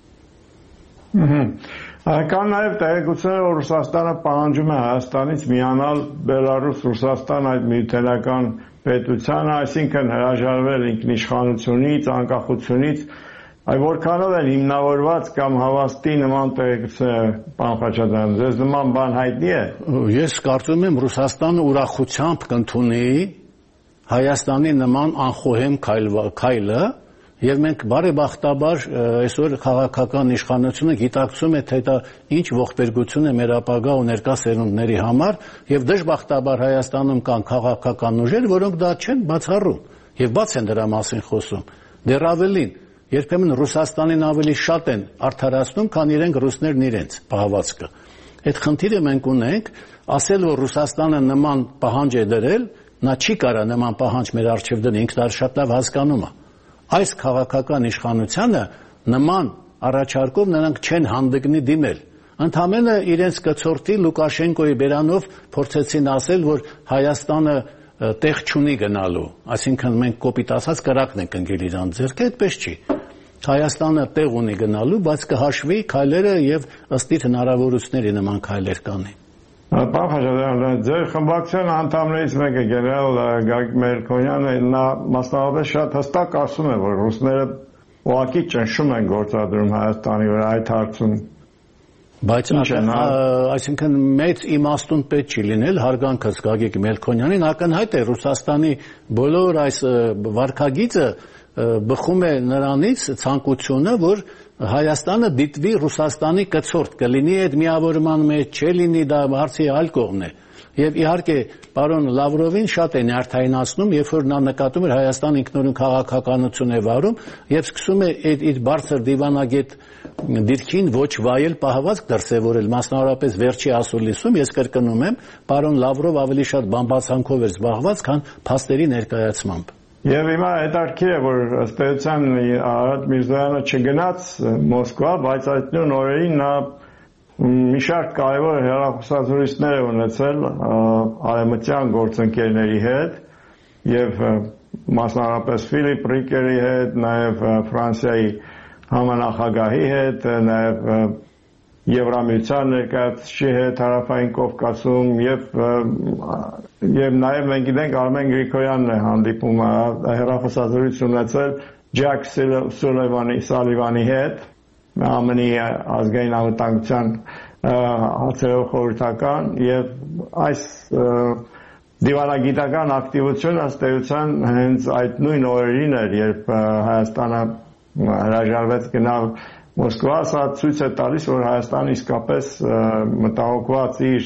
Կան նաև տեղեկություններ, որ Ռուսաստանը պահանջում է Հայաստանից միանալ Բելարուս-Ռուսաստան այդ միութենական պետությանը, այսինքն հրաժարվել ինքնիշխանությունից, անկախությունից։ Այ որքանով են հիմնավորված կամ հավաստի նման տեղեկություններ, պարոն Խաչատրյան, ձեզ նման բան հայտնի է։ Ես կարծում եմ Ռուսաստանը ուրախությամբ կընդունի Հայաստանի նման անխոհեմ քայլը, եւ մենք բարեբախտաբար այսօր քաղաքական իշխանությունը գիտակցում է, թե դա ինչ ողբերգություն է մեր ապագա ու ներկա սերունդների համար, եւ դժբախտաբար Հայաստանում կան քաղաքական ուժեր, որոնք դա չեն բացառում եւ բաց են դրա մասին խոսում։ Դեռ ավելին, երբեմն Ռուսաստանին ավելի շատ են արդարացնում, քան իրենք ռուսներն իրենց պահվածքը։ Այդ խնդիրը մենք ունենք, ասել որ Ռուսաստանը նման պահանջ է դրել, նա չի կարա նման պահանջ մեր առջև դնել, ինքն շատ լավ հասկանում է։ Այս քաղաքական իշխանությանը նման առաջարկով նրանք չեն հանդգնի դիմել։ Ընդամենը իրենց կցորդի Լուկաշենկոյի բերանով փորձեցին ասել, որ Հայաստանը տեղ չունի գնալու, այսինքն մենք կոպիտ ասած կրակն ենք ընկել իրանց ձեռքը, այդպես չի։ Հայաստանը տեղ ունի գնալու, բայց կհաշվի քայլերը եւ ըստ իր հնարավորությունների նման քայլեր կանի։ Պարոն Խաչատրյան, ձեր խմբակցության անդամներից մեկը գեներալ Գագիկ Մելքոնյանը նա մասնավորապես շատ հստակ ասում է, որ ռուսները ուղղակի ճնշում են գործադրում Հայաստանի վրա այդ հարցում։ Բայց այսինքն մեծ իմաստուն պետք չի լինել հարգանքս Գագիկ Մելքոնյանին, ակնհայտ է Ռուսաստանի բոլոր այս վարքագիծը բխում է նրանից ցանկությունը, որ Հայաստանը դիտվի Ռուսաստանի կցորդ, կլինի այդ միավորման մեջ, չլինի, դա հարցի այլ կողմն է։ Եվ իհարկե պարոն Լավրովին շատ է նյարդայնացնում, երբ որ նա նկատում էր Հայաստան ինքնուրույն քաղաքականություն է վարում եւ սկսում է իր բարձր դիվանագետ դիրքին ոչ վայել պահվածք դրսևորել, մասնավորապես վերջի ասուլիսում, ես կրկնում եմ, պարոն Լավրով ավելի շատ բամբացանքով էր զբաղված, քան փաստերի ներկայացմամբ։ Եվ հիմա հետաքրքիր է, որ ըստ էության Արարատ Միրզոյանը չգնաց Մոսկվա, բայց այդ նույն օրերին նա մի շարք կարևոր հեռախոսազրույցներ է ունեցել արևմտյան գործընկերների հետ եւ մասնավորապես Ֆիլիպ Ռիկերի հետ, նաեւ Ֆրանսիայի համանախագահի հետ, նաեւ Եվրամիության ներկայացուցիչի հետ Հարավային Կովկասում եւ նաեւ մենք գիտենք Արմեն Գրիգորյանն է հանդիպում հեռախոսազրույց ունեցել Ջակ Սալիվանի հետ, ԱՄՆ-ի ազգային անվտանգության հարցերով խորհրդական եւ այս դիվանագիտական ակտիվությունը ըստ էության հենց այդ նույն օրերին էր, երբ Հայաստանը հրաժարվեց գնալ Մոսկվա, սա ցույց է տալիս, որ Հայաստանը իսկապես մտահոգված իր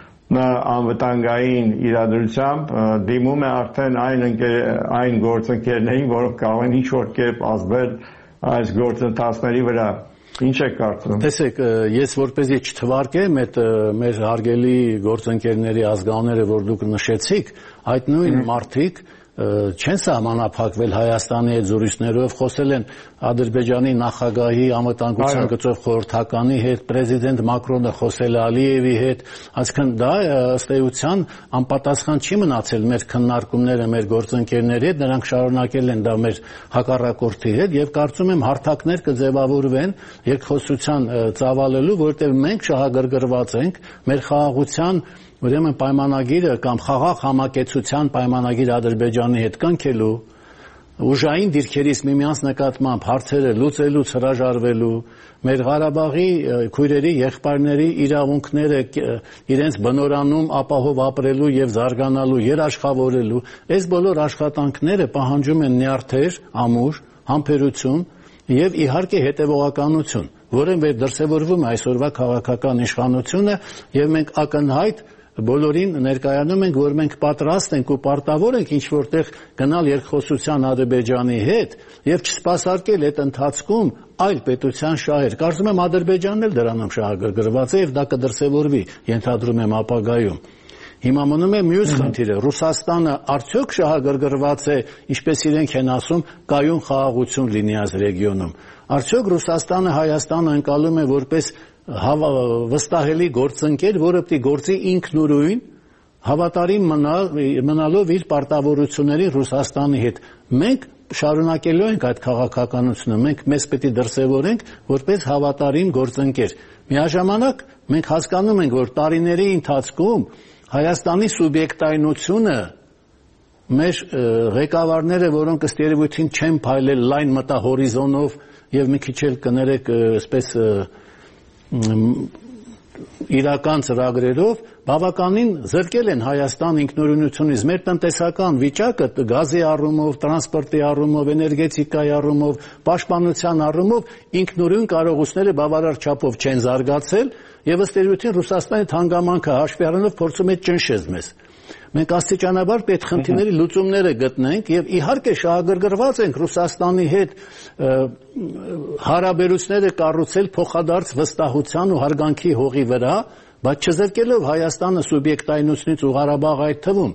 անվտանգային իրադրությամբ դիմում է արդեն այն գործընկերներին, որոնք կարող են ինչ-որ կերպ ազդել այս գործընթացների վրա։ Ինչ եք կարծում։ Տեսեք, ես որպեսզի չթվարկեմ այդ մեր հարգելի գործընկերների ազգանները, որ դուք նշեցիք, այդ նույն մարդիկ չեն սահմանափակվել Հայաստանի այդ զորույցներով, խոսել են Ադրբեջանի նախագահի անվտանգության գծով խորհրդականի հետ, պրեզիդենտ Մակրոնը խոսել է Ալիևի հետ, այսինքն դա ըստ էության անպատասխան չի մնացել մեր քննարկումները մեր գործընկերների հետ, նրանք շարունակել են դա մեր հակառակորդի հետ եւ կարծում եմ հարթակներ կձևավորվեն երկխոսության ծավալելու, որովհետեւ մենք շահագրգռված ենք մեր խաղաղության ուրեմն պայմանագիրը կամ խաղաղ համակեցության պայմանագիր Ադրբեջանի հետ կնքելու, ուժային դիրքերից միմյանց նկատմամբ հարցերը լուծելուց հրաժարվելու, մեր Ղարաբաղի քույրերի, եղբայրների իրավունքները իրենց բնորանում ապահով ապրելու եւ զարգանալու, երաշխավորելու, այս բոլոր աշխատանքները պահանջում են նյարդեր, ամուր, համբերություն եւ իհարկե հետեւողականություն, որը մեր դրսեւորվում է այսօրվա քաղաքական իշխանությունը եւ մենք ակնհայտ բոլորին ներկայանում ենք, որ մենք պատրաստ ենք ու պարտավոր ենք ինչ որտեղ գնալ երկխոսության Ադրբեջանի հետ եւ չսպասարկել այդ ընթացքում այլ պետության շահեր։ Կարծում եմ Ադրբեջանն էլ դրանով շահագրգռված է եւ դա կդրսեւորվի, ենթադրում եմ ապագայում։ Հիմա մնում է մյուս խնդիրը, Ռուսաստանը արդյոք շահագրգռված է, ինչպես իրենք են ասում, կայուն խաղաղություն լինի այս ռեգիոնում։ Արդյոք Ռուսաստանը Հայաստանը ընկալում է որպես վստահելի գործընկեր, որը պետք է գործի ինքնուրույն, հավատարիմ մնալով իր պարտավորությունների Ռուսաստանի հետ։ Մենք շարունակելու ենք այդ քաղաքականությունը, մենք մեզ պետք է դրսևորենք որպես հավատարիմ գործընկեր։ Միաժամանակ մենք հասկանում ենք, որ տարիների ընթացքում Հայաստանի սուբյեկտայնությունը մեր ղեկավարները, որոնք ըստ երևույթին չեն փայլել լայն մտահորիզոնով եւ մի քիչ էլ կներեք այսպես իրական ծրագրերով բավականին զրկել են Հայաստան ինքնուրույնությունից մեր տնտեսական վիճակը գազի առումով, տրանսպորտի առումով, էներգետիկայի առումով, պաշտպանության առումով ինքնուրույն կարողությունները բավարար չափով չեն զարգացել եւ ըստ էության Ռուսաստանի թանգամանքը հաշվի առնելով փորձում է ճնշել մեզ Մենք աստիճանաբար պետք խնդիրների լուծումները գտնենք եւ իհարկե շահագրգռված ենք Ռուսաստանի հետ հարաբերությունները կառուցել փոխադարձ վստահության ու հարգանքի հողի վրա, բայց չզրկելով Հայաստանը սուբյեկտայնությունից ու Ղարաբաղ այդ թվում,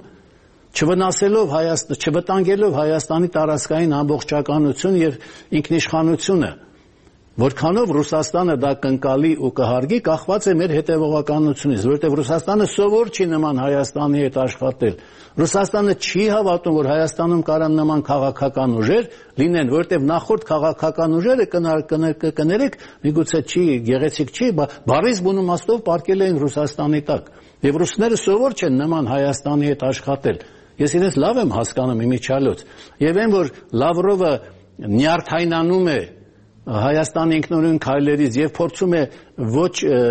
չվտանգելով Հայաստանի տարածքային ամբողջականություն եւ ինքնիշխանությունը Որքանով Ռուսաստանը դա կընկալի ու կհարգի, կախված է մեր հետևողականությունից, որովհետև Ռուսաստանը սովոր չի նման Հայաստանի հետ աշխատել։ Ռուսաստանը չի հավատում, որ Հայաստանում կարան նման քաղաքական ուժեր լինեն, որովհետև նախորդ քաղաքական ուժերը կներեք, միգուցե չի, գեղեցիկ չի, բառից բուն իմաստով պարկել էին Ռուսաստանի տակ։ Եվ ռուսները սովոր չեն նման Հայաստանի հետ աշխատել։ Ես իրենց լավ եմ հասկանում իմիջիալոց։ Եվ այն, որ Լավրովը նյարդայնանում է Հայաստանի ինքնուրույն քայլերից եւ փորձում է ոչ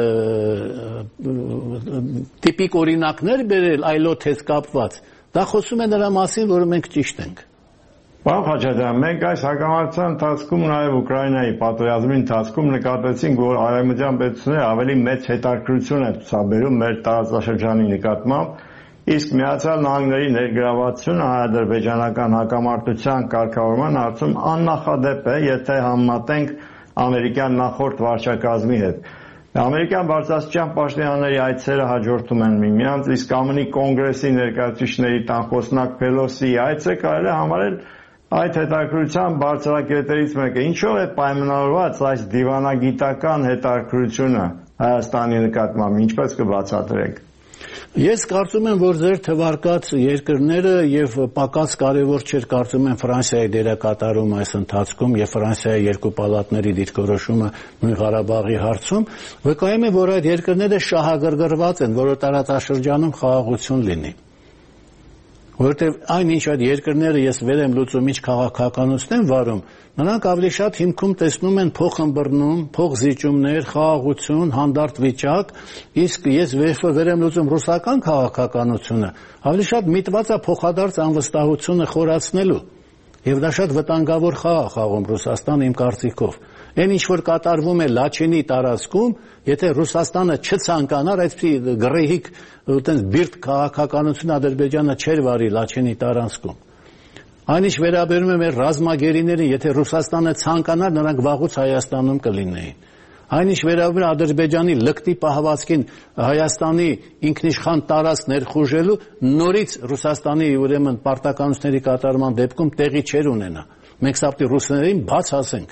տիպիկ օրինակներ բերել այլոց հետ կապված, դա խոսում է նրա մասին, որ մենք ճիշտ ենք։ Պարոն Խաչատրյան, մենք այս հակամարտության ընթացքում նաեւ Ուկրաինայի պատերազմի ընթացքում նկատեցինք, որ արևմտյան պետությունները ավելի մեծ հետաքրքրություն են ցուցաբերում մեր տարածաշրջանի նկատմամբ, իսկ Միացյալ Նահանգների ներգրավվածությունը հայ-ադրբեջանական հակամարտության կարգավորման հարցում աննախադեպ է, եթե համեմատենք ամերիկյան նախորդ վարչակազմի հետ։ Ամերիկյան բարձրաստիճան պաշտոնյաների այցերը հաջորդում են միմյանց, իսկ ԱՄՆ կոնգրեսի ներկայացուցիչների տանխոսնակ Փելոսիի այցը կարելի է համարել այդ հետաքրքրության բարձրակետերից մեկը։ Ինչով է պայմանավորված այս դիվանագիտական հետաքրքրությունը Հայաստանի նկատմամբ, ինչպես կբացատրեք։ Ես կարծում եմ, որ ձեր թվարկած երկրները եւ պակաս կարեւոր չէր կարծում եմ Ֆրանսիայի դերակատարումը այս ընթացքում եւ Ֆրանսիայի երկու պալատների դիրքորոշումը նույն Ղարաբաղի հարցում, վկայում է, որ այդ երկրները շահագրգռված են, որ տարածաշրջանում խաղաղություն լինի։ Որովհետև այնինչ այդ երկրները ես վեր եմ լուծում ինչ քաղաքականություն են վարում, նրանք ավելի շատ հիմքում տեսնում են փոխըմբռնում, փոխզիջումներ, խաղաղություն, հանդարտ վիճակ, իսկ ես վեր եմ լուծում ռուսական քաղաքականությունը, ավելի շատ միտված է փոխադարձ անվստահությունը խորացնելու, եւ դա շատ վտանգավոր խաղ է խաղում Ռուսաստանը իմ կարծիքով։ Այն ինչ որ կատարվում է Լաչինի տարածքում, եթե Ռուսաստանը չցանկանար այսպիսի գրեհիկ այտենց բիրտ քաղաքականություն Ադրբեջանը չէր վարի Լաչինի տարածքում։ Այնինչ վերաբերում է մեր ռազմագերիներին, եթե Ռուսաստանը ցանկանար, նրանք վաղուց Հայաստանում կլինեին։ Այնինչ վերաբերում է Ադրբեջանի լկտի պահվածքին Հայաստանի ինքնիշխան տարածք ներխուժելու, նորից Ռուսաստանի ուրեմն պարտականությունների կատարման դեպքում տեղի չեր ունենա։ Մենք սա պետք է ռուսներին բաց ասենք։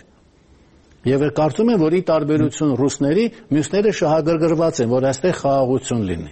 Եվ կարծում եմ, որ ի տարբերություն ռուսների, մյուսները շահագրգռված են, որ այստեղ խաղաղություն լինի։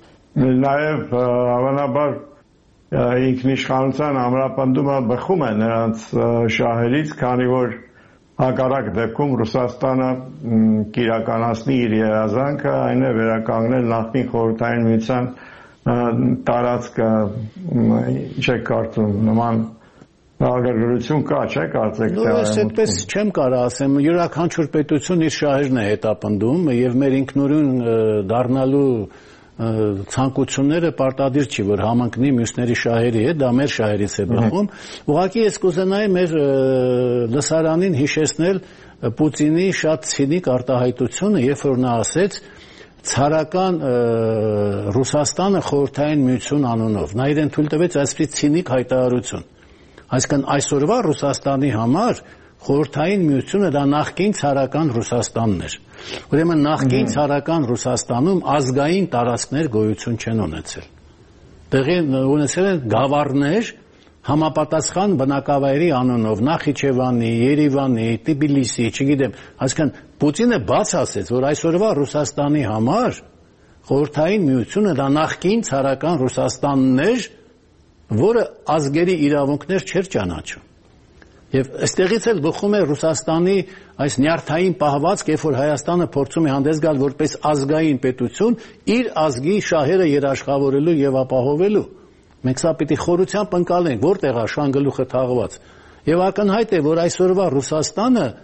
Նաև հավանաբար ինքնիշխանության ամրապնդումը բխում է նրանց շահերից, քանի որ հակառակ դեպքում Ռուսաստանը կիրականացնի իր երազանքը, այն է վերականգնել նախկին խորհրդային միության տարածքը, ինչ է կարծում, նման Արգարգրություն կա, չէ՞ կարծեք։ Ես այդպես չեմ կարող ասեմ, յուրաքանչյուր պետություն իր շահերն է հետապնդում եւ մեր ինքնուրույն դառնալու ցանկությունները պարտադիր չի, որ համընկնի մյուսների շահերի հետ, դա մեր շահերից է բխում։ Ուղղակի ես կուզենայի մեր լսարանին հիշեցնել Պուտինի շատ ցինիկ արտահայտությունը, երբ որ նա ասեց ցարական Ռուսաստանը խորհրդային միություն անունով։ Նա իրեն թույլ տվեց այսպիսի ցինիկ հայտարարություն։ Այսինքն այսօրվա Ռուսաստանի համար խորհրդային միությունը դա նախկին ցարական Ռուսաստանն էր։ Ուրեմն նախկին ցարական Ռուսաստանում ազգային տարածքներ գոյություն չեն ունեցել։ Տեղի ունեցել են գավառներ համապատասխան բնակավայրի անունով, Նախիջևանի, Երևանի, Թբիլիսի, չգիտեմ, այսինքն Պուտինը բաց ասեց, որ այսօրվա Ռուսաստանի համար խորհրդային միությունը դա նախկին ցարական Ռուսաստանն էր, որը ազգերի իրավունքներ չէր ճանաչում։ Եվ այստեղից էլ բխում է Ռուսաստանի այս նյարդային պահվածք, երբ որ Հայաստանը փորձում է հանդես գալ որպես ազգային պետություն, իր ազգի շահերը երաշխավորելու եւ ապահովելու։ Մենք սա պիտի խորությամբ ընկալենք, որտեղ է շան գլուխը թաղված։ Եվ ակնհայտ է, որ այսօրվա Ռուսաստանը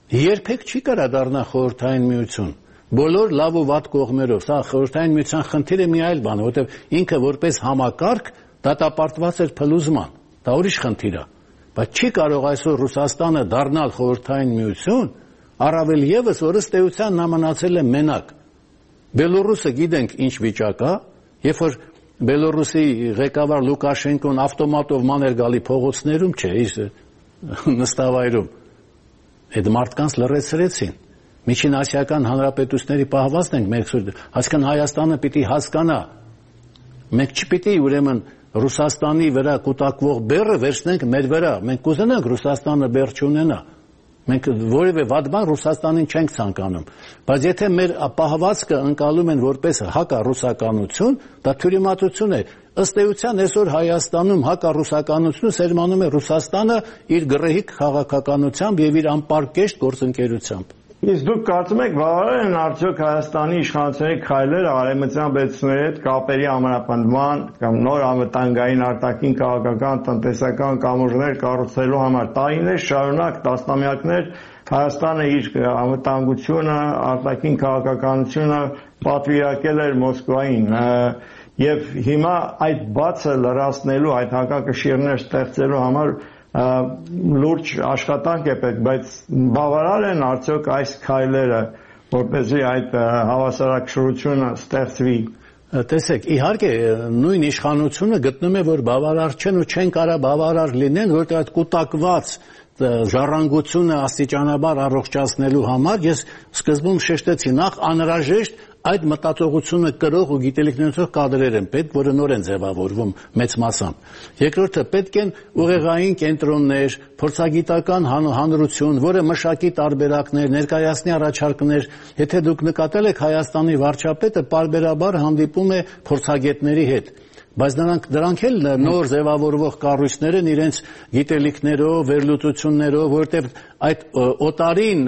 երբեք չի կարա դառնա խորհրդային միություն։ Բոլոր լավ ու վատ կողմերով, սա խորհրդային միության խնդիրը մի այլ բան է, որտեղ ինքը որպես համակարգ դատապարտված էր փլուզման, դա ուրիշ խնդիր է, բայց չի կարող այսօր Ռուսաստանը դառնալ խորհրդային միություն, առավել եւս որ ըստ էության նա մնացել է մենակ։ Բելոռուսը գիտենք ինչ վիճակ է, երբ որ Բելոռուսի ղեկավար Լուկաշենկոն ավտոմատով ման էր գալի փողոցներում, չէ, իր նստավայրում, այդ մարդկանց լռեցրեցին։ Միջինասիական հանրապետությունների պահվածն ենք մենք, այսինքն Հայաստանը պիտի հասկանա, մենք չպիտի ուրեմն Ռուսաստանի վրա կուտակվող բեռը վերցնենք մեր վրա, մենք կուզենանք Ռուսաստանը բեռ չունենա, մենք որևէ վատ բան Ռուսաստանին չենք ցանկանում, բայց եթե մեր պահվածքը ընկալում են որպես հակառուսականություն, դա թյուրիմացություն է։ Ըստ էության այսօր Հայաստանում հակառուսականությունը սերմանում է Ռուսաստանը իր գռեհիկ քաղաքականությամբ եւ իր անպարկեշտ գործընկերությամբ։ Իսկ դուք կարծում եք բավարար են արդյոք Հայաստանի իշխանությունների քայլերը արևմտյան պետությունների հետ կապերի ամրապնդման կամ նոր անվտանգային արտաքին քաղաքական տնտեսական կամուրջներ կառուցելու համար տարիներ շարունակ տասնամյակներ Հայաստանը իր անվտանգությունը, արտաքին քաղաքականությունը պատվիրակել էր Մոսկվային եւ հիմա այդ բացը լրացնելու, այդ հակակշիռներ ստեղծելու համար լուրջ աշխատանք է պետք, բայց բավարար են արդյոք այս քայլերը, որպեսզի այդ հավասարակշռությունը ստեղծվի։ Տեսեք, իհարկե նույն իշխանությունը գտնում է, որ բավարար չեն ու չեն կարա բավարար լինեն, որտեղ այդ կուտակված ժառանգությունը աստիճանաբար առողջացնելու համար ես սկզբում շեշտեցի, նախ անհրաժեշտ այդ մտածողությունը կրող ու գիտելիքներով կադրեր են պետք, որը նոր են ձևավորվում մեծ մասամբ։ Երկրորդը պետք են ուղեղային կենտրոններ, փորձագիտական հանրություն, որը մշակի տարբերակներ, ներկայացնի առաջարկներ։ Եթե դուք նկատել եք Հայաստանի վարչապետը պարբերաբար հանդիպում է փորձագետների հետ, բայց դրանք էլ նոր ձևավորվող կառույցներ են իրենց գիտելիքներով, վերլուծություններով, որտեղ այդ օտարին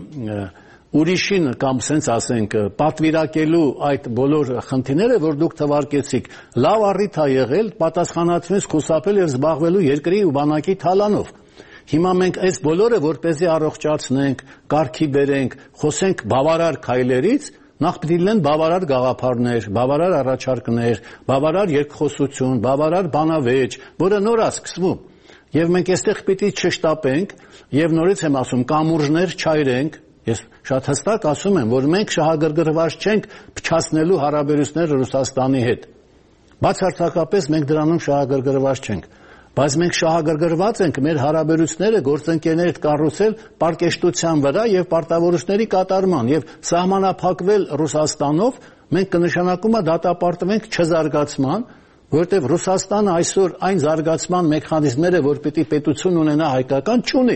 ուրիշին կամ սենց ասենք պատվիրակելու այդ բոլոր խնդիրները, որ դուք թվարկեցիք, լավ առիթ է եղել պատասխանատվից խուսափել եւ զբաղվելու երկրի ու բանակի թալանով։ Հիմա մենք այս բոլորը որպեսզի առողջացնենք, կարգի բերենք, խոսենք բավարար քայլերից, նախ պիտի լինեն բավարար գաղափարներ, բավարար առաջարկներ, բավարար երկխոսություն, բավարար բանավեճ, որը նոր է սկսվում։ Եվ մենք այստեղ պիտի չշտապենք եւ նորից եմ ասում, կամուրջներ չայրենք։ Ես շատ հստակ ասում եմ, որ մենք շահագրգռված չենք փչացնելու հարաբերությունները Ռուսաստանի հետ։ Բացարձակապես մենք դրանում շահագրգռված չենք, բայց մենք շահագրգռված ենք մեր հարաբերությունները գործընկերների հետ կառուցել պարկեշտության վրա եւ պարտավորությունների կատարման եւ սահմանափակվել Ռուսաստանով մենք կնշանակում է դատապարտվենք չզարգացման, որտեղ Ռուսաստանը այսօր այն զարգացման մեխանիզմները, որ պիտի պետություն ունենա հայկական, չունի։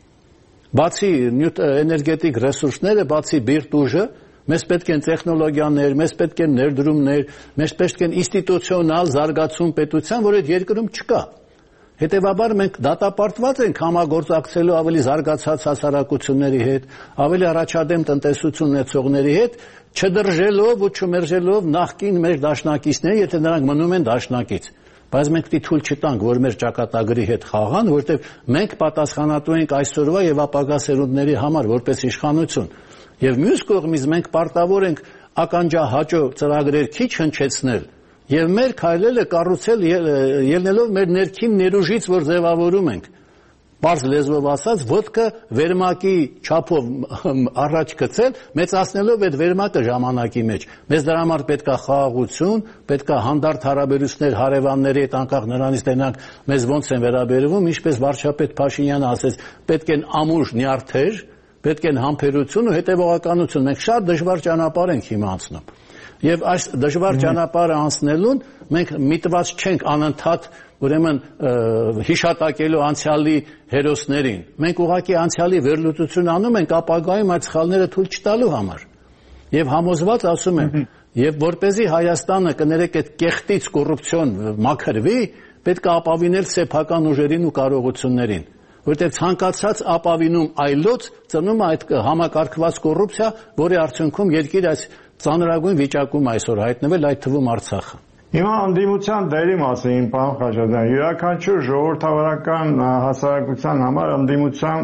Բացի էներգետիկ ռեսուրսները, բացի բիրտ ուժը, մեզ պետք են տեխնոլոգիաներ, մեզ պետք են ներդրումներ, մեզ պետք են ինստիտուցիոնալ զարգացում պետության, որ այդ երկրում չկա։ Հետևաբար մենք դատապարտված ենք համագործակցելու ավելի զարգացած հասարակությունների հետ, ավելի առաջադեմ տնտեսություն ունեցողների հետ, չդրժելով ու չմերժելով նախկին մեր դաշնակիցների, եթե նրանք մնում են դաշնակից։ Բայց մենք պիտի թույլ չտանք, որ մեր ճակատագրի հետ խաղան, որտեղ մենք պատասխանատու ենք այսօրվա եւ ապագա սերունդների համար որպես իշխանություն։ Եվ մյուս կողմից մենք պարտավոր ենք ականջահաճո ծրագրեր քիչ հնչեցնել եւ մեր քայլերը կառուցել ելնելով մեր ներքին ներուժից, որ ձևավորում ենք։ Պարզ լեզվով ասած, ոտքը վերմակի չափով առաջ գցել, մեծացնելով այդ վերմակը ժամանակի մեջ։ Մեզ դրա համար պետք է խաղաղություն, պետք է հանդարտ հարաբերություններ հարևանների հետ, անկախ նրանից թե նրանք մեզ ոնց են վերաբերվում, ինչպես վարչապետ Փաշինյանը ասեց, պետք են ամուր նյարդեր, պետք են համբերություն ու հետևողականություն։ Մենք շատ դժվար ճանապարհ ենք հիմա անցնում։ Եվ այս դժվար ճանապարհը անցնելուն մենք միտված չենք անընդհատ ուրեմն հիշատակելու անցյալի հերոսներին։ Մենք ուղղակի անցյալի վերլուծություն անում ենք ապագայում այդ սխալները թույլ չտալու համար։ Եվ համոզված ասում եմ, եւ որպեսզի Հայաստանը կներեք այդ կեղտից կոռուպցիոն մաքրվի, պետք է ապավինել սեփական ուժերին ու կարողություններին, որտեղ ցանկացած ապավինում այլոց ծնում է այդ համակարգված կոռուպցիա, որի արդյունքում երկիրը այս ծանրագույն վիճակում այսօր հայտնվել, այդ թվում Արցախը։ Հիմա ընդդիմության դերի մասին, պարոն Խաչատրյան, յուրաքանչյուր ժողովրդավարական հասարակության համար ընդդիմության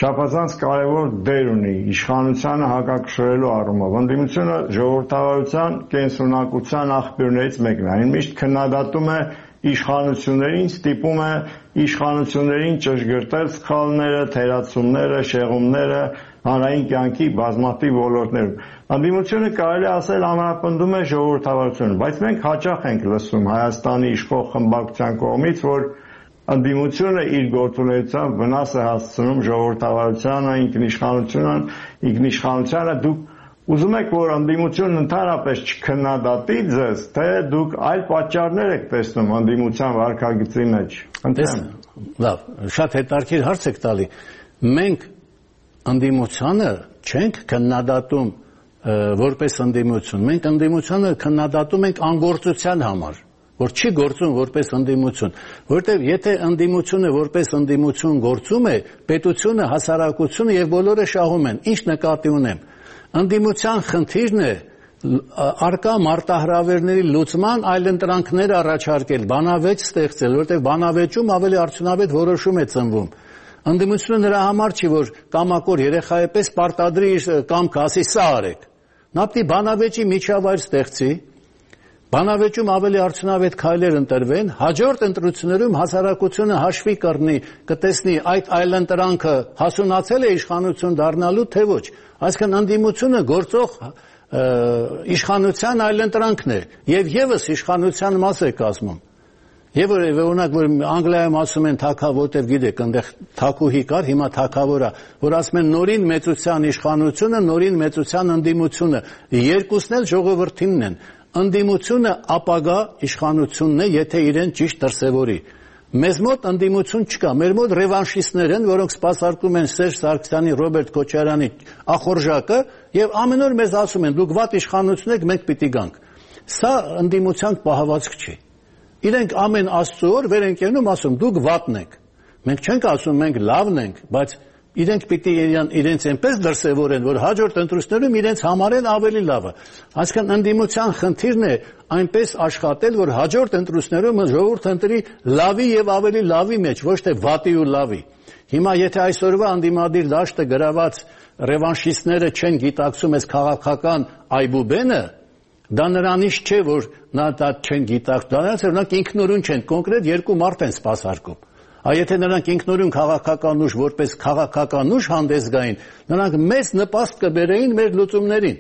չափազանց կարևոր դեր ունի իշխանությանը հակակշռելու առումով։ Ընդդիմությունը ժողովրդավարության կենսունակության աղբյուրներից մեկն է։ Այն միշտ քննադատում է իշխանություններին, ստիպում է իշխանություններին ճշգրտել սխալները, թերացումները, շեղումները հանրային կյանքի բազմաթիվ ոլորտներում։ Ընդդիմությունը կարելի ասել ամրապնդում է ժողովրդավարությունը, բայց մենք հաճախ ենք լսում Հայաստանի իշխող խմբակցության կողմից, որ ընդդիմությունը իր գործունեությամբ վնաս է հասցնում ժողովրդավարությանը, ինքնիշխանությանը։ Դուք ուզում եք, որ ընդդիմությունն ընդհանրապես չքննադատի ձեզ, թե դուք այլ պատճառներ եք տեսնում ընդդիմության վարքագծի մեջ։ Լավ, շատ հետաքրքիր հարց եք տալի։ Մենք ընդդիմությանը չենք քննադատում որպես ընդդիմություն, մենք ընդդիմությանը քննադատում ենք անգործության համար, որ չի գործում որպես ընդդիմություն, որտեղ եթե ընդդիմությունը որպես ընդդիմություն գործում է, պետությունը, հասարակությունը եւ բոլորը շահում են։ Ինչ նկատի ունեմ։ Ընդդիմության խնդիրն է արկա մարտահրավերների լուծման այլընտրանքներ առաջարկել, բանավեճ ստեղծել, որտեղ բանավեճում ավելի արդյունավետ որոշում է ծնվում։ Ընդդիմությունը նրա համար չի, որ կամակոր երեխայի պես պարտադրի իր կամքը, ասի սա արեք։ Նա պիտի բանավեճի միջավայր ստեղծի, բանավեճում ավելի արդյունավետ քայլեր ընտրվեն, հաջորդ ընտրություններում հասարակությունը հաշվի կռնի, կտեսնի այդ այլընտրանքը հասունացել է իշխանություն դառնալու, թե ոչ։ Այսինքն ընդդիմությունը գործող իշխանության այլընտրանքն է եւ եւս իշխանության մաս է կազմում։ Եվ օրինակ որ Անգլիայում ասում են թագավոր, որտեղ գիտեք, այնտեղ թագուհի կար, հիմա թագավոր է, որ ասում են նորին մեծության իշխանությունը, նորին մեծության ընդդիմությունը, երկուսն էլ ժողովրդինն են։ Ընդդիմությունը ապագա իշխանությունն է, եթե իրեն ճիշտ դրսևորի։ Մեզ մոտ ընդդիմություն չկա, մեր մոտ ռևանշիստներ են, որոնք սպասարկում են Սերժ Սարգսյանի, Ռոբերտ Քոչարյանի ախորժակը եւ ամեն օր մեզ ասում են՝ դուք վատ իշխանություն եք, մենք պիտի գանք։ Սա ընդդիմության պահվածք չի։ Իրենք ամեն Աստծո օր վեր են կենում, ասում դուք վատն եք։ Մենք չենք ասում մենք լավն ենք, բայց իրենք պիտի իրենց այնպես դրսևորեն, որ հաջորդ ընտրություններում իրենց համարեն ավելի լավը։ Այսինքն ընդդիմության խնդիրն է այնպես աշխատել, որ հաջորդ ընտրություններում ժողովուրդը ընտրի լավի եւ ավելի լավի մեջ, ոչ թե վատի ու լավի։ Հիմա եթե այսօրվա ընդդիմադիր դաշտը գրաված ռևանշիստները չեն գիտակցում այս քաղաքական այբուբենը, դա նրանից չէ, որ նա դա չեն գիտակցում, դրանից նրանք ինքնուրույն չեն, կոնկրետ երկու մարդ են սպասարկում։ Եթե նրանք ինքնուրույն քաղաքական ուժ որպես քաղաքական ուժ հանդես գային, նրանք մեծ նպաստ կբերեին մեր լուծումներին։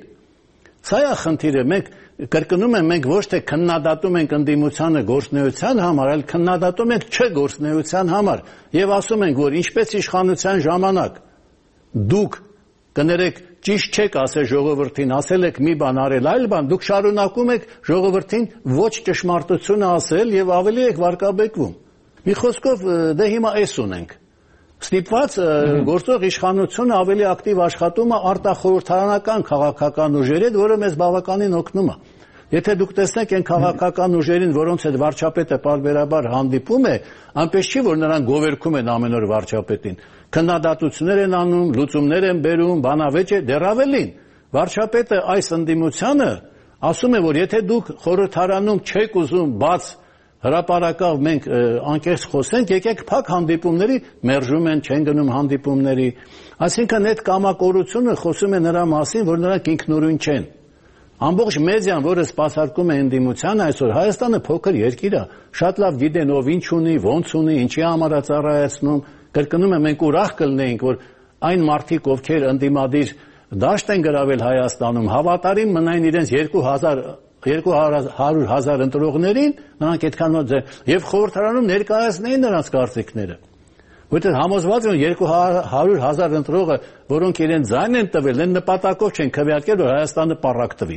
Սա է խնդիրը, մենք կրկնում եմ, մենք ոչ թե քննադատում ենք ընդդիմությանը գործնեության համար, այլ քննադատում ենք չգործնեության համար եւ ասում ենք, որ ինչպես իշխանության ժամանակ դուք կներեք ճիշտ չեք ասել ժողովրդին, ասել եք մի բան, արել այլ բան, դուք շարունակում եք ժողովրդին ոչ ճշմարտությունը ասել եւ ավելի եք վարկաբեկվում։ Մի խոսքով դե հիմա էս ունենք։ Ստիպված գործող իշխանությունը ավելի ակտիվ աշխատում է արտախորհրդարանական քաղաքական ուժերի հետ, որը մեզ բավականին օգնում է։ Եթե դուք տեսնեք այն քաղաքական ուժերին, որոնց հետ վարչապետը պարբերաբար հանդիպում է, այնպես չի, որ նրանք գովերքում են ամեն օր վարչապետին։ Քննադատություններ են անում, լուծումներ են բերում, բանավեճ է, դեռ ավելին։ Վարչապետը այս ընդդիմությանը ասում է, որ եթե դուք խորհրդարանում չեք ուզում բաց հրապարակավ մենք անկեղծ խոսենք, եկեք փակ հանդիպումների, մերժում են, չեն գնում հանդիպումների։ Այսինքն այդ կամակորությունը խոսում է նրա մասին, որ նրանք ինքնուրույն չեն։ Ամբողջ մեդիան, որը սպասարկում է ընդդիմությանը, այսօր Հայաստանը փոքր երկիր է, շատ լավ գիտեն ով ինչ ունի, ոնց ունի, ինչի համար է ծառայեցնում։ Կրկնում եմ, մենք ուրախ կլինեինք, որ այն մարդիկ, ովքեր ընդդիմադիր դաշտ են գրավել Հայաստանում, հավատարիմ մնային իրենց 200,000 ընտրողներին, նրանք այդքան եւ խորհրդարանում ներկայացնեին նրանց կարծիքները։ Որտեղ համոզված են 200,000 ընտրողը, որոնք իրեն ձայն են տվել, այն նպատակով չեն քվեարկել, որ Հայաստանը պառակ տվի։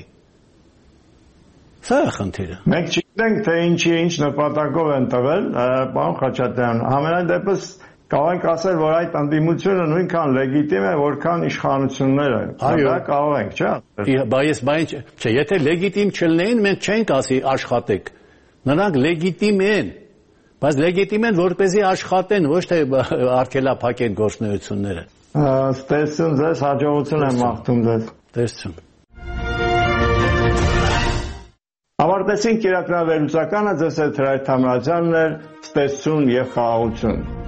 Սա է խնդիրը։ Մենք չգիտենք, թե ինչ նպատակով են տվել, պարոն Խաչատրյան, համենայն դեպս կարող ենք ասել, որ այդ ընդդիմությունը նույնքան լեգիտիմ է, որքան իշխանությունները։ Դա կարող ենք, չէ՞։ Եթե լեգիտիմ չլինեին, մենք չենք ասի աշխատեք։ Նրանք լեգիտիմ են, բայց լեգիտիմ են, որպեսզի աշխատեն, ոչ թե արգելափակեն գործունեությունները։ Ստեսություն ձեզ, հաջողություն եմ մաղթում ձեզ։ Ստեսություն։ Ավարտեցինք իրաքնավերլուծականը, ձեզ հետ Հրայր Թամրազյանն էր, ստեսություն եւ խաղաղություն։